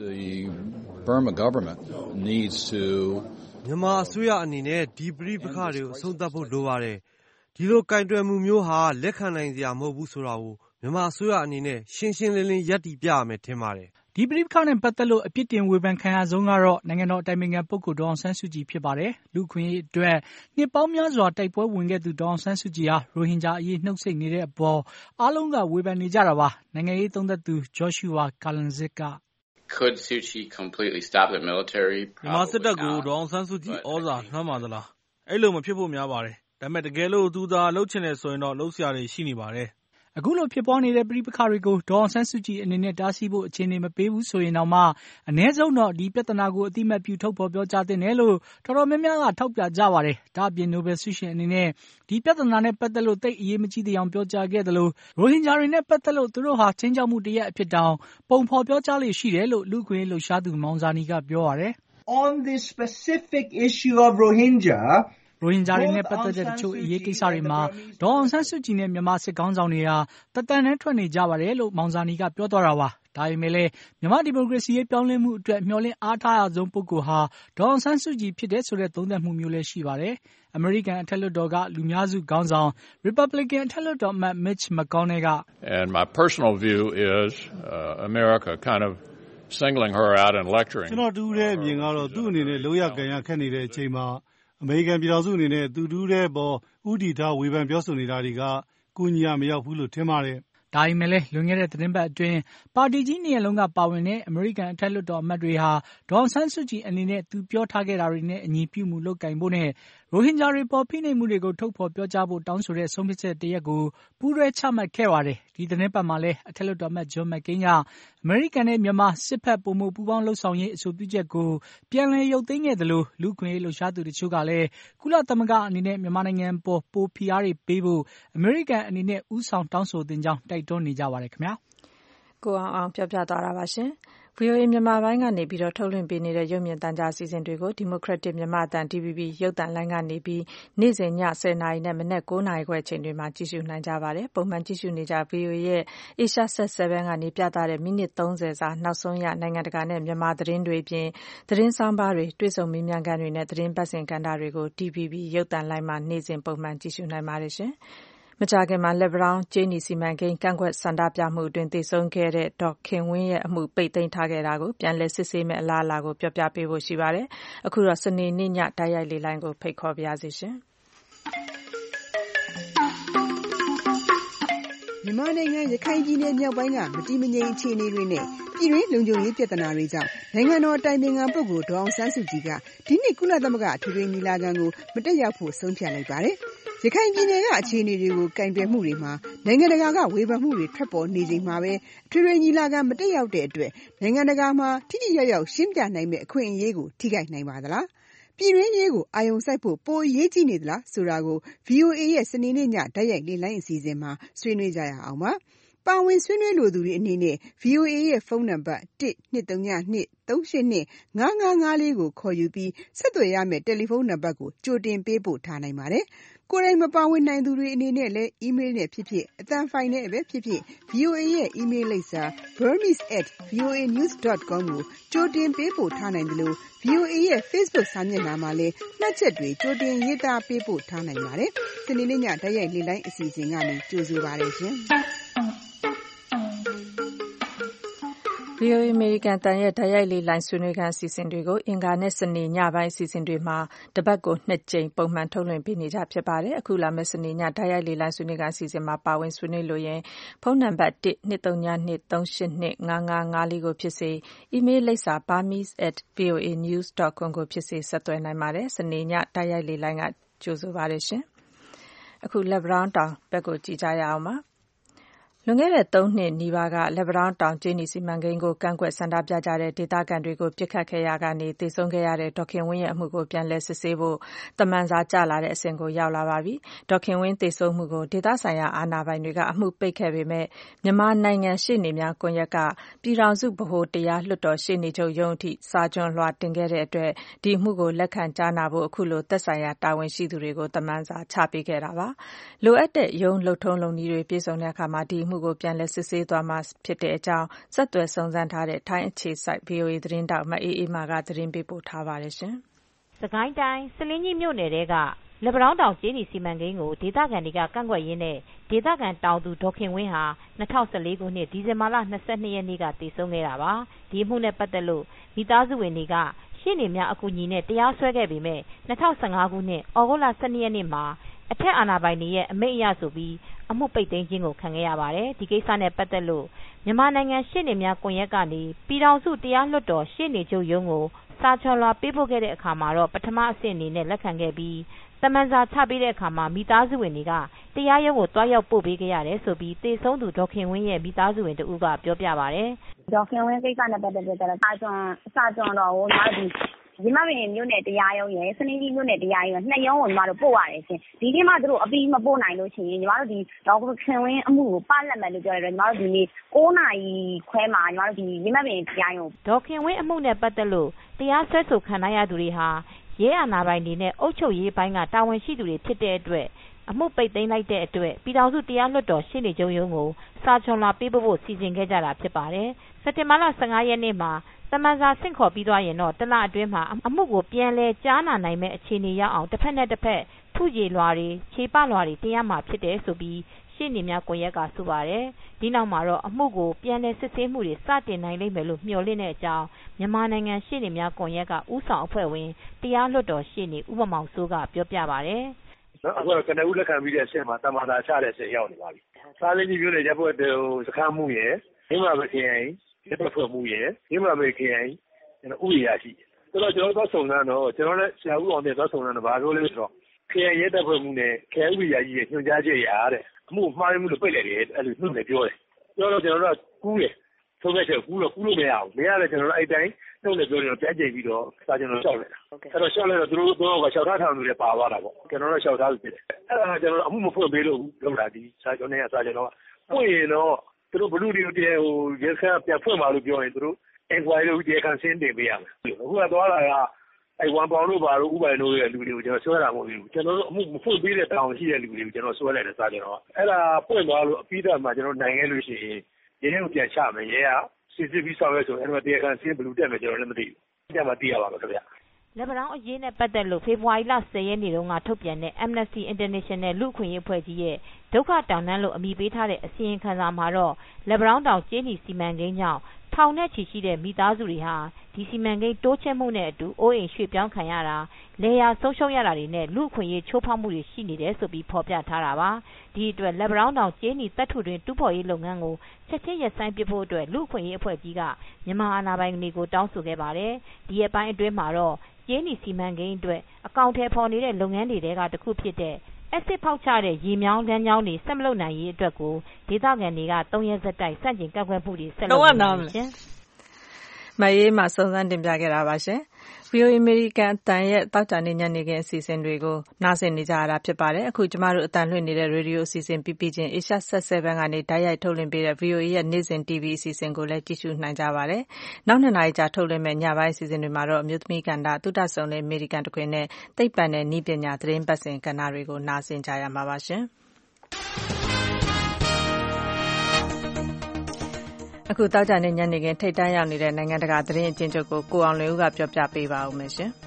မြန်မာအစိုးရအနေနဲ့ဒီပဋိပက္ခတွေကိုအဆုံးသတ်ဖို့လိုပါတယ်။ဒီလိုကင်တွယ်မှုမျိုးဟာလက်ခံနိုင်စရာမဟုတ်ဘူးဆိုတာကိုမြန်မာအစိုးရအနေနဲ့ရှင်းရှင်းလင်းလင်းရပ်တည်ပြရမယ်ထင်ပါတယ်။ဒီပဋိပက္ခနဲ့ပတ်သက်လို့အပြစ်တင်ဝေဖန်ခံရဆုံးကတော့နိုင်ငံတော်အတိုင်ပင်ခံပုဂ္ဂိုလ်ဒေါ်အောင်ဆန်းစုကြည်ဖြစ်ပါတယ်။လူ့အခွင့်အရေးအတွက်နှစ်ပေါင်းများစွာတိုက်ပွဲဝင်ခဲ့သူဒေါ်အောင်ဆန်းစုကြည်ဟာရိုဟင်ဂျာအရေးနှုတ်ဆိတ်နေတဲ့အပေါ်အားလုံးကဝေဖန်နေကြတာပါ။နိုင်ငံရေးသုံးသပ်သူ Joshua Kalanzik ကမြန်မာစစ်တပ်ကိုဒေါ်အောင်ဆန်းစုကြည်ဩဇာလွှမ်းပါသလား။အဲ့လိုမဖြစ်ဖို့များပါတယ်။ဒါပေမဲ့တကယ်လို့သူသာလှုပ်ချင်တယ်ဆိုရင်တော့လှုပ်ရှားတွေရှိနေပါတယ်။အခုလိုဖြစ်ပွားနေတဲ့ပဋိပက္ခတွေကိုဒေါ်အောင်ဆန်းစုကြည်အနေနဲ့တားဆီးဖို့အခြေအနေမပေးဘူးဆိုရင်တောင်မှအ ਨੇ ဆုံးတော့ဒီပြဿနာကိုအတိမတ်ပြုထုတ်ဖော်ပြောကြားသင့်တယ်လို့တော်တော်များများကထောက်ပြကြပါတယ်။ဒါ့အပြင်နိုဘယ်ဆုရှင်အနေနဲ့ဒီပြဿနာနဲ့ပတ်သက်လို့သိအရေးမကြီးတဲ့အောင်ပြောကြားခဲ့သလိုရိုဟင်ဂျာတွေနဲ့ပတ်သက်လို့သူတို့ဟာချင်းချောက်မှုတရက်အဖြစ်တောင်ပုံဖော်ပြောကြားလေရှိတယ်လို့လူ့အခွင့်အရေးလှုပ်ရှားသူမောင်ဇာနီကပြောပါတယ်။ On this specific issue of Rohingya ရိုဟင်ဂျာတွေနဲ့ပတ်သက်တဲ့တချို့အရေးကိစ္စတွေမှာဒေါ်အောင်ဆန်းစုကြည်နဲ့မြန်မာစစ်ခေါင်းဆောင်တွေဟာတသံတည်းထွက်နေကြပါတယ်လို့မောင်ဇာနီကပြောသွားတာပါ။ဒါပေမဲ့လည်းမြန်မာဒီမိုကရေစီရေးပြောင်းလဲမှုအတွက်မျှော်လင့်အားထားရဆုံးပုဂ္ဂိုလ်ဟာဒေါ်အောင်ဆန်းစုကြည်ဖြစ်တဲ့ဆိုတဲ့သုံးသပ်မှုမျိုးလည်းရှိပါတယ်။ အမေရိကန်အထက်လွှတ်တော်ကလူများစုခေါင်းဆောင် Republican အထက်လွှတ်တော်အမတ် Mitch McConnell က And my personal view is America kind of singling her out and lecturing. ကျွန်တော်တူတဲ့အမြင်ကတော့သူ့အနေနဲ့လိုရကန်ရခက်နေတဲ့အချိန်မှာအမေရိကန်ပြည်ထောင်စုအနေနဲ့သူတူတဲ့ပေါ်ဥတီထားဝေဖန်ပြောဆိုနေတာတွေကကူညီရမရောက်ဘူးလို့ထင်ပါတယ်။ဒါပေမဲ့လည်းလွန်ခဲ့တဲ့သတင်းပတ်အတွင်းပါတီကြီးနှစ်ရပ်လုံးကပါဝင်တဲ့အမေရိကန်အထက်လွှတ်တော်အမတ်တွေဟာဒေါ်အောင်ဆန်းစုကြည်အနေနဲ့သူပြောထားခဲ့တာတွေနဲ့အညီပြုမှုလုပ်ကိုင်ဖို့နဲ့ရိုဟင်ဂျာတွေပေါ်ဖိနှိပ်မှုတွေကိုထုတ်ဖော်ပြောကြားဖို့တောင်းဆိုတဲ့ဆုံးဖြတ်ချက်တရက်ကိုပူးတွဲချမှတ်ခဲ့ပါတယ်။ဒီသတင်းပတ်မှာလည်းအထက်လွှတ်တော်အမတ် John McCain ကအမေရိကန်နဲ့မြန်မာစစ်ဖက်ပိုမိုပူးပေါင်းလှုပ်ဆောင်ရေးအဆိုပြုချက်ကိုပြန်လည်ရုပ်သိမ်းခဲ့သလိုလူ့အခွင့်အရေးလှုပ်ရှားသူတချို့ကလည်းကုလသမဂ္ဂအနေနဲ့မြန်မာနိုင်ငံပေါ်ပိုဖိအားတွေပေးဖို့အမေရိကန်အနေနဲ့ဦးဆောင်တောင်းဆိုသင့်ကြောင်းတိုက်တွန်းနေကြပါတယ်ခင်ဗျာ။ကိုအောင်ပြောပြသွားတာပါရှင်။ VOA မြန်မာပိုင်းကနေပြီးတော့ထုတ်လွှင့်ပေးနေတဲ့ရုပ်မြင်သံကြားအစီအစဉ်တွေကို Democratic မြန်မာအသံ DVB ရုပ်သံလိုင်းကနေပြီးနေ့စဉ်ည10:00 နာရီနဲ့မနက်9:00 နာရီခွဲအချိန်တွေမှာကြည့်ရှုနိုင်ကြပါတယ်။ပုံမှန်ကြည့်ရှုနေကြ VOA ရဲ့ Asia Set 7ကနေပြသတဲ့မိနစ်30စာနောက်ဆုံးရနိုင်ငံတကာနဲ့မြန်မာသတင်းတွေအပြင်သတင်းဆောင်ပါတွေတွေ့ဆုံမေးမြန်းခန်းတွေနဲ့သတင်းပတ်စဉ်ကဏ္ဍတွေကို DVB ရုပ်သံလိုင်းမှာနေ့စဉ်ပုံမှန်ကြည့်ရှုနိုင်ပါတယ်ရှင်။မကြာခင်မှာလက်ပံတောင်းကြေးနီစီမံကိန်းကန့်ကွက်ဆန္ဒပြမှုအတွင်းသေဆုံးခဲ့တဲ့ဒေါ်ခင်ဝင်းရဲ့အမှုပိတ်သိမ်းထားခဲ့တာကိုပြန်လည်စစ်ဆေးမဲ့အလားအလာကိုပြောပြပေးဖို့ရှိပါတယ်။အခုတော့စနေနေ့ညတိုက်ရိုက်လေလိုင်းကိုဖိတ်ခေါ်ပါရစေရှင်။မြန်မာနိုင်ငံရခိုင်ပြည်နယ်မြောက်ပိုင်းကမတည်မငြိမ်အခြေအနေတွေနဲ့ပြည်တွင်းလုံခြုံရေးပြဿနာတွေကြောင့်နိုင်ငံတော်အတိုင်ပင်ခံပုဂ္ဂိုလ်ဒေါ်အောင်ဆန်းစုကြည်ကဒီနှစ်ကုလသမဂ္ဂအထွေထွေညီလာခံကိုမတက်ရောက်ဖို့ဆုံးဖြတ်လိုက်ပါတယ်။ရခိုင်ပြည်နယ်ကအခြေအနေတွေကိုကင်တွယ်မှုတွေမှာနိုင်ငံတကာကဝေဖန်မှုတွေထွက်ပေါ်နေချိန်မှာပဲအထွေထွေညီလာခံမတက်ရောက်တဲ့အတွက်နိုင်ငံတကာမှာထိထိရောက်ရောက်ရှင်းပြနိုင်မယ့်အခွင့်အရေးကိုထိခိုက်နိုင်ပါသလား။ပြည်တွင်းရေးကိုအာရုံစိုက်ဖို့ပိုအရေးကြီးနေသလားဆိုတာကို VOA ရဲ့စနေနေ့ညတိုက်ရိုက်လေ့လိုင်းအစီအစဉ်မှာဆွေးနွေးကြရအောင်ပါ။ပါဝင်ဆွေးနွေးလိုသူတွေအနေနဲ့ VOA ရဲ့ဖုန်းနံပါတ်1-232-38555ကိုခေါ်ယူပြီးဆက်သွယ်ရမယ့်တယ်လီဖုန်းနံပါတ်ကိုကြိုတင်ပေးပို့ထားနိုင်ပါတယ်။ကိုယ်တိုင်မပါဝင်နိုင်သူတွေအနေနဲ့လည်း email နဲ့ဖြစ်ဖြစ်အသံဖိုင်နဲ့ပဲဖြစ်ဖြစ် VOA ရဲ့ email လိပ်စာ burmese@voanews.com ကိုကြိုတင်ပေးပို့ထားနိုင်တယ်လို့ VOA ရဲ့ Facebook စာမျက်နှာမှာလည်းမှတ်ချက်တွေကြိုတင်ရေးသားပေးပို့ထားနိုင်ပါတယ်။စနေနေ့ညတိုက်ရိုက်လေ့လိုင်းအစီအစဉ်ကနေကြိုဆိုပါရစေ။ VOA အမေရိကန်အသံရဲ့တိုက်ရိုက်လေ့လိုင်းဆွေးနွေးခန်းအစီအစဉ်တွေကိုအင်္ဂါနဲ့စနေညပိုင်းအစီအစဉ်တွေမှာတပတ်ကို2ကြိမ်ပုံမှန်ထုတ်လွှင့်ပေးနေကြဖြစ်ပါတယ်။အခုလာမယ့်စနေညတိုက်ရိုက်လေ့လိုင်းဆွေးနွေးခန်းအစီအစဉ်မှာပါဝင်ဆွေးနွေးလိုရင်ဖုန်းနံပါတ်1-232-382-5554ကိုဖြစ်စေအီးမေးလ်လိပ်စာ burmese@voanews.com ကိုဖြစ်စေဆက်သွယ်နိုင်ပါတယ်။စနေညတိုက်ရိုက်လေ့လိုင်းကကြိုဆိုပါရရှင်။အခုလက်ပံတောင်းတောင်ဘက်ကိုကြည့်ကြရအောင်ပါ။လွန်ခဲ့တဲ့3နှစ်နီးပါးကလက်ပံတောင်းတောင်ကြေးနီစီမံကိန်းကိုကန့်ကွက်ဆန္ဒပြကြတဲ့ဒေသခံတွေကိုပစ်ခတ်ခဲ့ရာကနေသေဆုံးခဲ့ရတဲ့ဒေါ်ခင်ဝင်းရဲ့အမှုကိုပြန်လည်စစ်ဆေးဖို့သမန်စာကျလာတဲ့အဆင့်ကိုရောက်လာပါပြီ။ဒေါ်ခင်ဝင်းသေဆုံးမှုကိုဒေသဆိုင်ရာအာဏာပိုင်တွေကအမှုပိတ်ခဲ့ပေမဲ့မြန်မာနိုင်ငံရှေ့နေများကွန်ရက်ကပြည်ထောင်စုဗဟိုတရားလွှတ်တော်ရှေ့နေချုပ်ရုံးအထိစာကျွမ်းလွှာတင်ခဲ့တဲ့အတွက်ဒီအမှုကိုလက်ခံကြားနာဖို့အခုလိုသက်ဆိုင်ရာတာဝန်ရှိသူတွေကိုသမန်စာချပေးခဲ့တာပါ။လိုအပ်တဲ့ရုံးလုပ်ထုံးလုပ်နည်းတွေပြည့်စုံတဲ့အခါမှာဒီမှုကိုပြန်လည်စစ်ဆေးသွားမှာဖြစ်တဲ့အကြောင်းဆက်သွယ်စုံစမ်းထားတဲ့ထိုင်းအခြေစိုက် VOA သတင်းတောက်မအေးအေးမာကသတင်းပေးပို့ထားပါတယ်ရှင်။စကိုင်းတိုင်းစလင်းကြီးမြို့နယ်တဲကလက်ပံတောင်းတောင်ကြေးနီစီမံကိန်းကိုဒေသခံတွေကကန့်ကွက်ရင်းနဲ့ဒေသခံတောင်သူဒေါ်ခင်ဝင်းဟာ2014ခုနှစ်ဒီဇင်ဘာလ22ရက်နေ့ကသေဆုံးခဲ့တာပါ။ဒီအမှုနဲ့ပတ်သက်လို့မိသားစုဝင်တွေကရှေ့နေများအကူအညီနဲ့တရားစွဲခဲ့ပေမဲ့2015ခုနှစ်ဩဂုတ်လ12ရက်နေ့မှာအထက်အာဏာပိုင်တွေရဲ့အမိန့်အရဆိုပြီးအမှုပိတ်သိမ်းခြင်းကိုခံခဲ့ရပါတယ်။ဒီကိစ္စနဲ့ပတ်သက်လို့မြန်မာနိုင်ငံရှေ့နေများကွန်ရက်ကနေပြည်ထောင်စုတရားလွှတ်တော်ရှေ့နေချုပ်ရုံးကိုစာချော်လွှာပေးပို့ခဲ့တဲ့အခါမှာတော့ပထမအဆင့်အနေနဲ့လက်ခံခဲ့ပြီးသမန်စာချပေးတဲ့အခါမှာမိသားစုဝင်တွေကတရားရုံးကိုတွားရောက်ပို့ပေးခဲ့ရတယ်ဆိုပြီးသေဆုံးသူဒေါ်ခင်ဝင်းရဲ့မိသားစုဝင်တဦးကပြောပြပါတယ်။ဒေါ်ခင်ဝင်းကိစ္စနဲ့ပတ်သက်ပြီးတော့စာကျွမ်းတော့ညီမတို့ရမပင်မြို့နယ်တရားရုံးရယ်စနေကြီးမြို့နယ်တရားရုံးနှစ်ရုံးကိုညီမတို့ပို့ရတယ်ရှင်ဒီနေ့မှသူတို့အပြီးမပို့နိုင်လို့ရှိရင်ညီမတို့ဒီဒေါက်ခင်ဝင်းအမှုကိုပလက်မယ်လို့ပြောရတယ်ညီမတို့ဒီနေ့9နာရီခွဲမှာညီမတို့ဒီရမပင်တရားရုံးဒေါ်ခင်ဝင်းအမှုနဲ့ပတ်သက်လို့တရားစွဲဆိုခံရသူတွေဟာရဲအာဏာပိုင်တွေနဲ့အုပ်ချုပ်ရေးပိုင်းကတာဝန်ရှိသူတွေဖြစ်တဲ့အတွက်ဒအမှုပိတ်သိမ်းလိုက်တဲ့အတွက်ပြည်ထောင်စုတရားလွှတ်တော်ရှေ့နေချုပ်ရုံးကိုစာချွန်လွှာပေးဖို့စီစဉ်ခဲ့ကြတာဖြစ်ပါတယ်။စက်တင်ဘာလ 15 ရက်နေ့မှာသမန်စာဆင့်ခေါ်ပြီးသွားရင်တော့တလအတွင်းမှာအမှုကိုပြန်လဲကြားနာနိုင်မဲ့အခြေအနေရောက်အောင်တစ်ဖက်နဲ့တစ်ဖက်ထုကြေလွှာတွေခြေပလွှာတွေတင်ရမှာဖြစ်တယ်ဆိုပြီးရှေ့နေများကွန်ရက်ကဆိုပါတယ်။ဒီနောက်မှာတော့အမှုကိုပြန်လဲစစ်ဆေးမှုတွေစတင်နိုင်လိမ့်မယ်လို့မျှော်လင့်တဲ့အကြောင်းမြန်မာနိုင်ငံရှေ့နေများကွန်ရက်ကဦးဆောင်အဖွဲ့ဝင်တရားလွှတ်တော်ရှေ့နေဦးမောင်စိုးကပြောပြပါတယ်။အခုတော့ကနဦးလက်ခံပြီးတဲ့အဆင့်မှာတမန်တာချတဲ့အဆင့်ရောက်နေပါပြီ။စားလင်းကြီးမျိုးနဲ့ရပ်ဖွဲ့စခန်းမှုရယ်ရင်းမာပဲခရိုင်ရပ်ဖွဲ့မှုရယ်ရင်းမာပဲခရိုင်ဥပဒေရရှိဆိုတော့ကျွန်တော်တို့စုံစမ်းတော့ကျွန်တော်လည်းဆရာဦးအောင်တဲ့စုံစမ်းတော့ဘာလို့လဲဆိုတော့ခရိုင်ရဲတပ်ဖွဲ့မှုနဲ့ခရိုင်ဥပဒေရကြီးရဲ့ညွှန်ကြားချက်ရတဲ့အမှုမှားမှုလို့ပိတ်လိုက်တယ်အဲ့လိုနှုတ်နဲ့ပြောတယ်ပြောတော့ကျွန်တော်တို့ကကူးတယ်ထုတ်ခဲ့ချက်ကူးလို့မရအောင်မရလည်းကျွန်တော်တို့အဲ့တိုင်းနှုတ်နဲ့ပြောတယ်ပြန်ကြိတ်ပြီးတော့စာကျွန်တော်လျှောက်လိုက်တာအဲ့တော့လျှောက်လိုက်တော့သူတို့ကလျှောက်ထားထောင်တွေပါသွားတာပေါ့ကျွန်တော်တို့လျှောက်ထားပြီးတယ်အဲ့ဒါကျွန်တော်တို့အမှုမဖွင့်ပေးလို့လုပ်တာဒီစာကျွန်တော်နဲ့စာကျွန်တော်ပွင့်ရင်တော့သူတို့ဘလူတွေတဲဟိုရဲစခန်းပြန်ဖွင့်ပါလို့ပြောရင်သူတို့ inquiry လို့ဒီခံစင်းတင်ပေးရမယ်အခုကသွားလာကအဲ့ဝန်ပေါင်တို့ဘာလို့ဥပိုင်တို့ရဲ့လူတွေကိုကျွန်တော်ဆွဲတာမဟုတ်ဘူးကျွန်တော်တို့အမှုမဖွင့်ပေးတဲ့တောင်းရှိတဲ့လူတွေကိုကျွန်တော်ဆွဲလိုက်တဲ့စာကျွန်တော်အဲ့ဒါပွင့်သွားလို့အပြီးတော့မှကျွန်တော်နိုင်ခဲ့လို့ရှိရင်ရဲကိုပြန်ချမယ်ရဲကစစ်စစ်ပြီးဆောင်ရွက်ဆိုအဲ့တော့တရားခံစင်းဘလူတက်မယ်ကျွန်တော်လည်းမသိဘူးကြမှာသိရပါမယ်ခင်ဗျလက်ပံတောင်းအရေးနဲ့ပတ်သက်လို့ဖေဖော်ဝါရီလ 10 ရက်နေ့တုန်းကထုတ်ပြန်တဲ့ Amnesty International လူ့အခွင့်အရေးအဖွဲ့ကြီးရဲ့ဒုက္ခတောင်တန်းလို့အမည်ပေးထားတဲ့အစီရင်ခံစာမှာတော့လက်ပံတောင်းတောင်ကျေးနီစီမံကိန်းကြောင့်ထောင်နဲ့ချီရှိတဲ့မိသားစုတွေဟာဒီစီမံကိန်းတိုးချဲ့မှုနဲ့အတူအိုးအိမ်ရွှေ့ပြောင်းခံရတာလေယာဆုံးရှုံးရတာတွေနဲ့လူ့အခွင့်အရေးချိုးဖောက်မှုတွေရှိနေတယ်ဆိုပြီးဖော်ပြထားတာပါဒီအတွက်လက်ပံတောင်းတောင်ကျေးနီတပ်ထုတွင်တူးဖော်ရေးလုပ်ငန်းကိုချက်ချင်းရပ်ဆိုင်းပစ်ဖို့အတွက်လူ့အခွင့်အရေးအဖွဲ့ကြီးကမြန်မာအာဏာပိုင်တွေကိုတောင်းဆိုခဲ့ပါတယ်ဒီအပိုင်းအတွင်းမှာတော့ကျေးနီစီမံကိန်းအတွက်အကောင့်ထဲပေါ်နေတဲ့လုပ်ငန်းတွေတဲကတစ်ခုဖြစ်တဲ့အက်ဆစ်ဖောက်ချတဲ့ရေမြောင်းလမ်းကြောင်းတွေဆက်မလုပ်နိုင်ရေးအတွက်ကိုဒေသခံတွေက3ရက်ဆက်တိုက်စတင်ကန့်ကွက်မှုတွေဆက်လုပ်နေပါတယ်။မအေးမှစုံစမ်းတင်ပြခဲ့တာပါရှင်။ VOA American အတန်ရဲ့တောက်ကြနေညနေခင်းအစီအစဉ်တွေကိုနားဆင်နေကြရတာဖြစ်ပါတယ်။အခုကျမတို့အတန်လွှင့်နေတဲ့ရေဒီယိုအစီအစဉ်ပြီးချင်း Asia Set 7ကနေတိုက်ရိုက်ထုတ်လွှင့်ပေးတဲ့ VOA ရဲ့နေ့စဉ် TV အစီအစဉ်ကိုလည်းကြည့်ရှုနိုင်ကြပါတယ်။နောက်2နာရီကြာထုတ်လွှင့်မဲ့ညပိုင်းအစီအစဉ်တွေမှာတော့အမျိုးသမီးကဏ္ဍသုတဆုံတဲ့ American တခွင်နဲ့သိပ္ပံနဲ့နည်းပညာသတင်းပတ်စဉ်ကဏ္ဍတွေကိုနားဆင်ကြရမှာပါရှင်။အခုတောက်ကြနေညနေခင်းထိတ်တန့်ရောက်နေတဲ့နိုင်ငံတကာသတင်းအကျဉ်းချုပ်ကိုကိုအောင်လွင်ဦးကပြောပြပေးပါဦးမယ်ရှင်။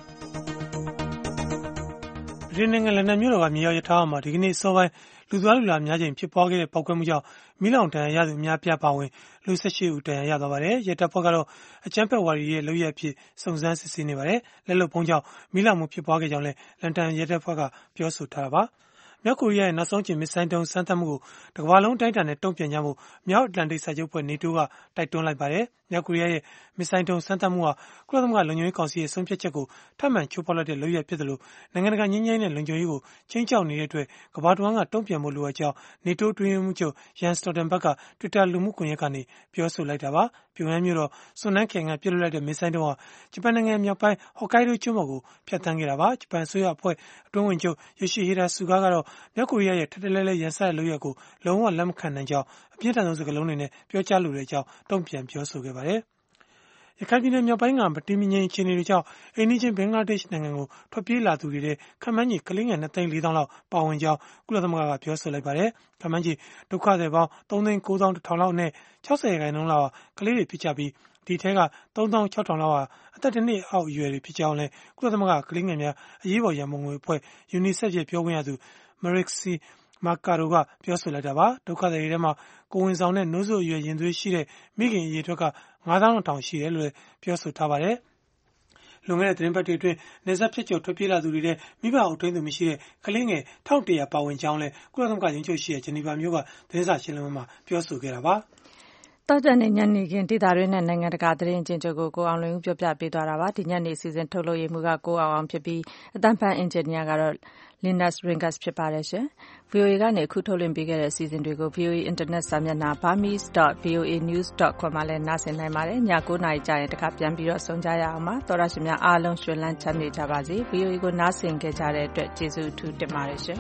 ဗြိတိန်နိုင်ငံလန်ဒန်မြို့တော်ကမြေရောက်ရထားအောင်မှာဒီကနေ့စောပိုင်းလူသွားလူလာများချိန်ဖြစ်ပွားခဲ့တဲ့ပောက်ကွဲမှုကြောင့်မီးလောင်ဒဏ်ရာရသူအများပြားပါဝင်လူ18ဦးဒဏ်ရာရသွားပါတယ်။ရဲတပ်ဖွဲ့ကတော့အကြမ်းဖက်ဝါဒီရဲ့လုပ်ရက်အဖြစ်စုံစမ်းစစ်ဆေးနေပါတယ်။လက်လုံပုံးကြောင့်မီးလောင်မှုဖြစ်ပွားခဲ့ကြောင်းလည်းလန်ဒန်ရဲတပ်ဖွဲ့ကပြောဆိုထားတာပါ။မြောက်ကိုရီးယားရဲ့နောက်ဆုံးကျင်မစ်ဆိုင်းဒုံးစမ်းသပ်မှုကိုတကမ္ဘာလုံးတိုင်းတာနဲ့တုံ့ပြန်ကြဖို့မြောက်အတ္တလန်တိတ်စာချုပ်ဖွဲ့ NATO ကတိုက်တွန်းလိုက်ပါတယ်။မြောက်ကိုရီးယားရဲ့မစ်ဆိုင်းဒုံးစမ်းသပ်မှုဟာကုလသမဂ္ဂလုံခြုံရေးကောင်စီရဲ့ဆုံးဖြတ်ချက်ကိုထပ်မံချိုးဖောက်လိုက်တဲ့လုပ်ရပ်ဖြစ်တယ်လို့နိုင်ငံတကာငြိမ်းချမ်းရေးနဲ့လုံခြုံရေးကိုချင်းချောက်နေတဲ့အတွက်ကမ္ဘာတဝန်းကတုံ့ပြန်ဖို့လိုအပ်ကြောင်း NATO အတွင်းရေးမှူးချုပ် Jens Stoltenberg က Twitter လူမှုကွန်ရက်ကနေပြောဆိုလိုက်တာပါ။ပြုံယမ်းမြို့တော်စွန်နန်းခရိုင်ကပြစ်လွှတ်လိုက်တဲ့မစ်ဆိုင်းဒုံးဟာဂျပန်နိုင်ငံမြောက်ပိုင်းဟော့ကိုင်းဒိုကျွန်းပေါ်ကိုဖြတ်သန်းခဲ့တာပါ။ဂျပန်အစိုးရအဖွဲ့အတွင်းဝင်ချုပ် Yoshihide Suga ကတော့မြောက်ကိုရီးယားရဲ့ထပ်တလဲလဲရန်စတဲ့လုပ်ရပ်ကိုလုံးဝလက်မခံနိုင်ကြောင်းအပြင်းထန်ဆုံးစကားလုံးတွေနဲ့ပြောကြားလိုတဲ့အကြောင်းတုံ့ပြန်ပြောဆိုခဲ့ပါတယ်။ရခိုင်ပြည်နယ်မြောက်ပိုင်းကမတည်မငြိမ်အခြေအနေတွေကြောင့်အိန္ဒိချင်းဘင်္ဂလားဒေ့ရှ်နိုင်ငံကိုထွက်ပြေးလာသူတွေတဲ့ခန့်မှန်းကြီးကလေးငယ်2,400,000 လောက်ပါဝင်ကြောင်းကုလသမဂ္ဂကပြောဆိုလိုက်ပါတယ်။ခန့်မှန်းကြီးဒုက္ခသည်ပေါင်း3,900,000 လောက်နဲ့60% လောက်ကလေးတွေဖြစ်ကြပြီးဒီထဲက36,000 လောက်ဟာအသက်1နှစ်အောက်အရွယ်တွေဖြစ်ကြောင်းလည်းကုလသမဂ္ဂကလေးငယ်များအရေးပေါ်ရန်ပုံငွေအဖွဲ့ UNICEF ရဲ့ပြောခွင့်ရသူ Marixie Mercado ကပြောဆိုလိုက်တာပါဒုက္ခသည်တွေထဲမှာကိုဝင်ဆောင်တဲ့နှိုးစို့အရွယ်ရင်သွေးရှိတဲ့မိခင်အရေအတွက်က 9,000 ရှိတယ်လို့ပြောဆိုထားပါတယ်လွန်ခဲ့တဲ့သတင်းပတ်တွေအတွင်းနေဆက်ဖြစ်ကျော်ထွက်ပြေးလာသူတွေတဲ့မိဘအုပ်ထိန်းသူမရှိတဲ့ကလေးငယ်1,100ပါဝင်ကြောင်းလဲကုလသမဂ္ဂရင်းချုပ်ရှိတဲ့ဂျနီဗာမြို့ကသတင်းစာရှင်းလင်းပွဲမှာပြောဆိုခဲ့တာပါတောက်ကြနေညနေခင်းဒေသတွင်းနဲ့နိုင်ငံတကာသတင်းအကျဉ်းချုပ်ကိုအောင်လွင်ဦးပြောပြပေးသွားတာပါဒီညနေစီစဉ်ထုတ်လို့ရမှုကကိုအောင်ဖြစ်ပြီးအတန်းဖန်အင်ဂျင်နီယာကတော့ Linus Ringus ဖြစ်ပါတယ်ရှင် VOA ကနေအခုထုတ်လွှင့်ပေးခဲ့တဲ့စီစဉ်တွေကို VOA Internet စာမျက်နှာ burmese.voanews.com မှာလည်းနားဆင်နိုင်ပါတယ်ည9:00 နာရီကြာရင်တခါပြန်ပြီးတော့ဆုံကြရအောင်ပါသောရရှိများအားလုံးရွှင်လန်းချမ်းမြေ့ကြပါစေ VOA ကိုနားဆင်ကြတဲ့အတွက်ကျေးဇူးအထူးတင်ပါတယ်ရှင်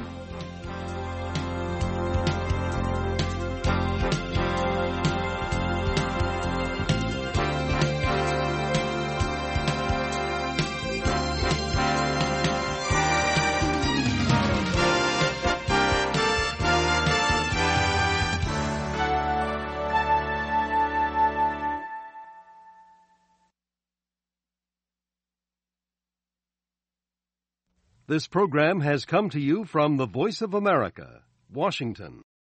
This program has come to you from the Voice of America, Washington.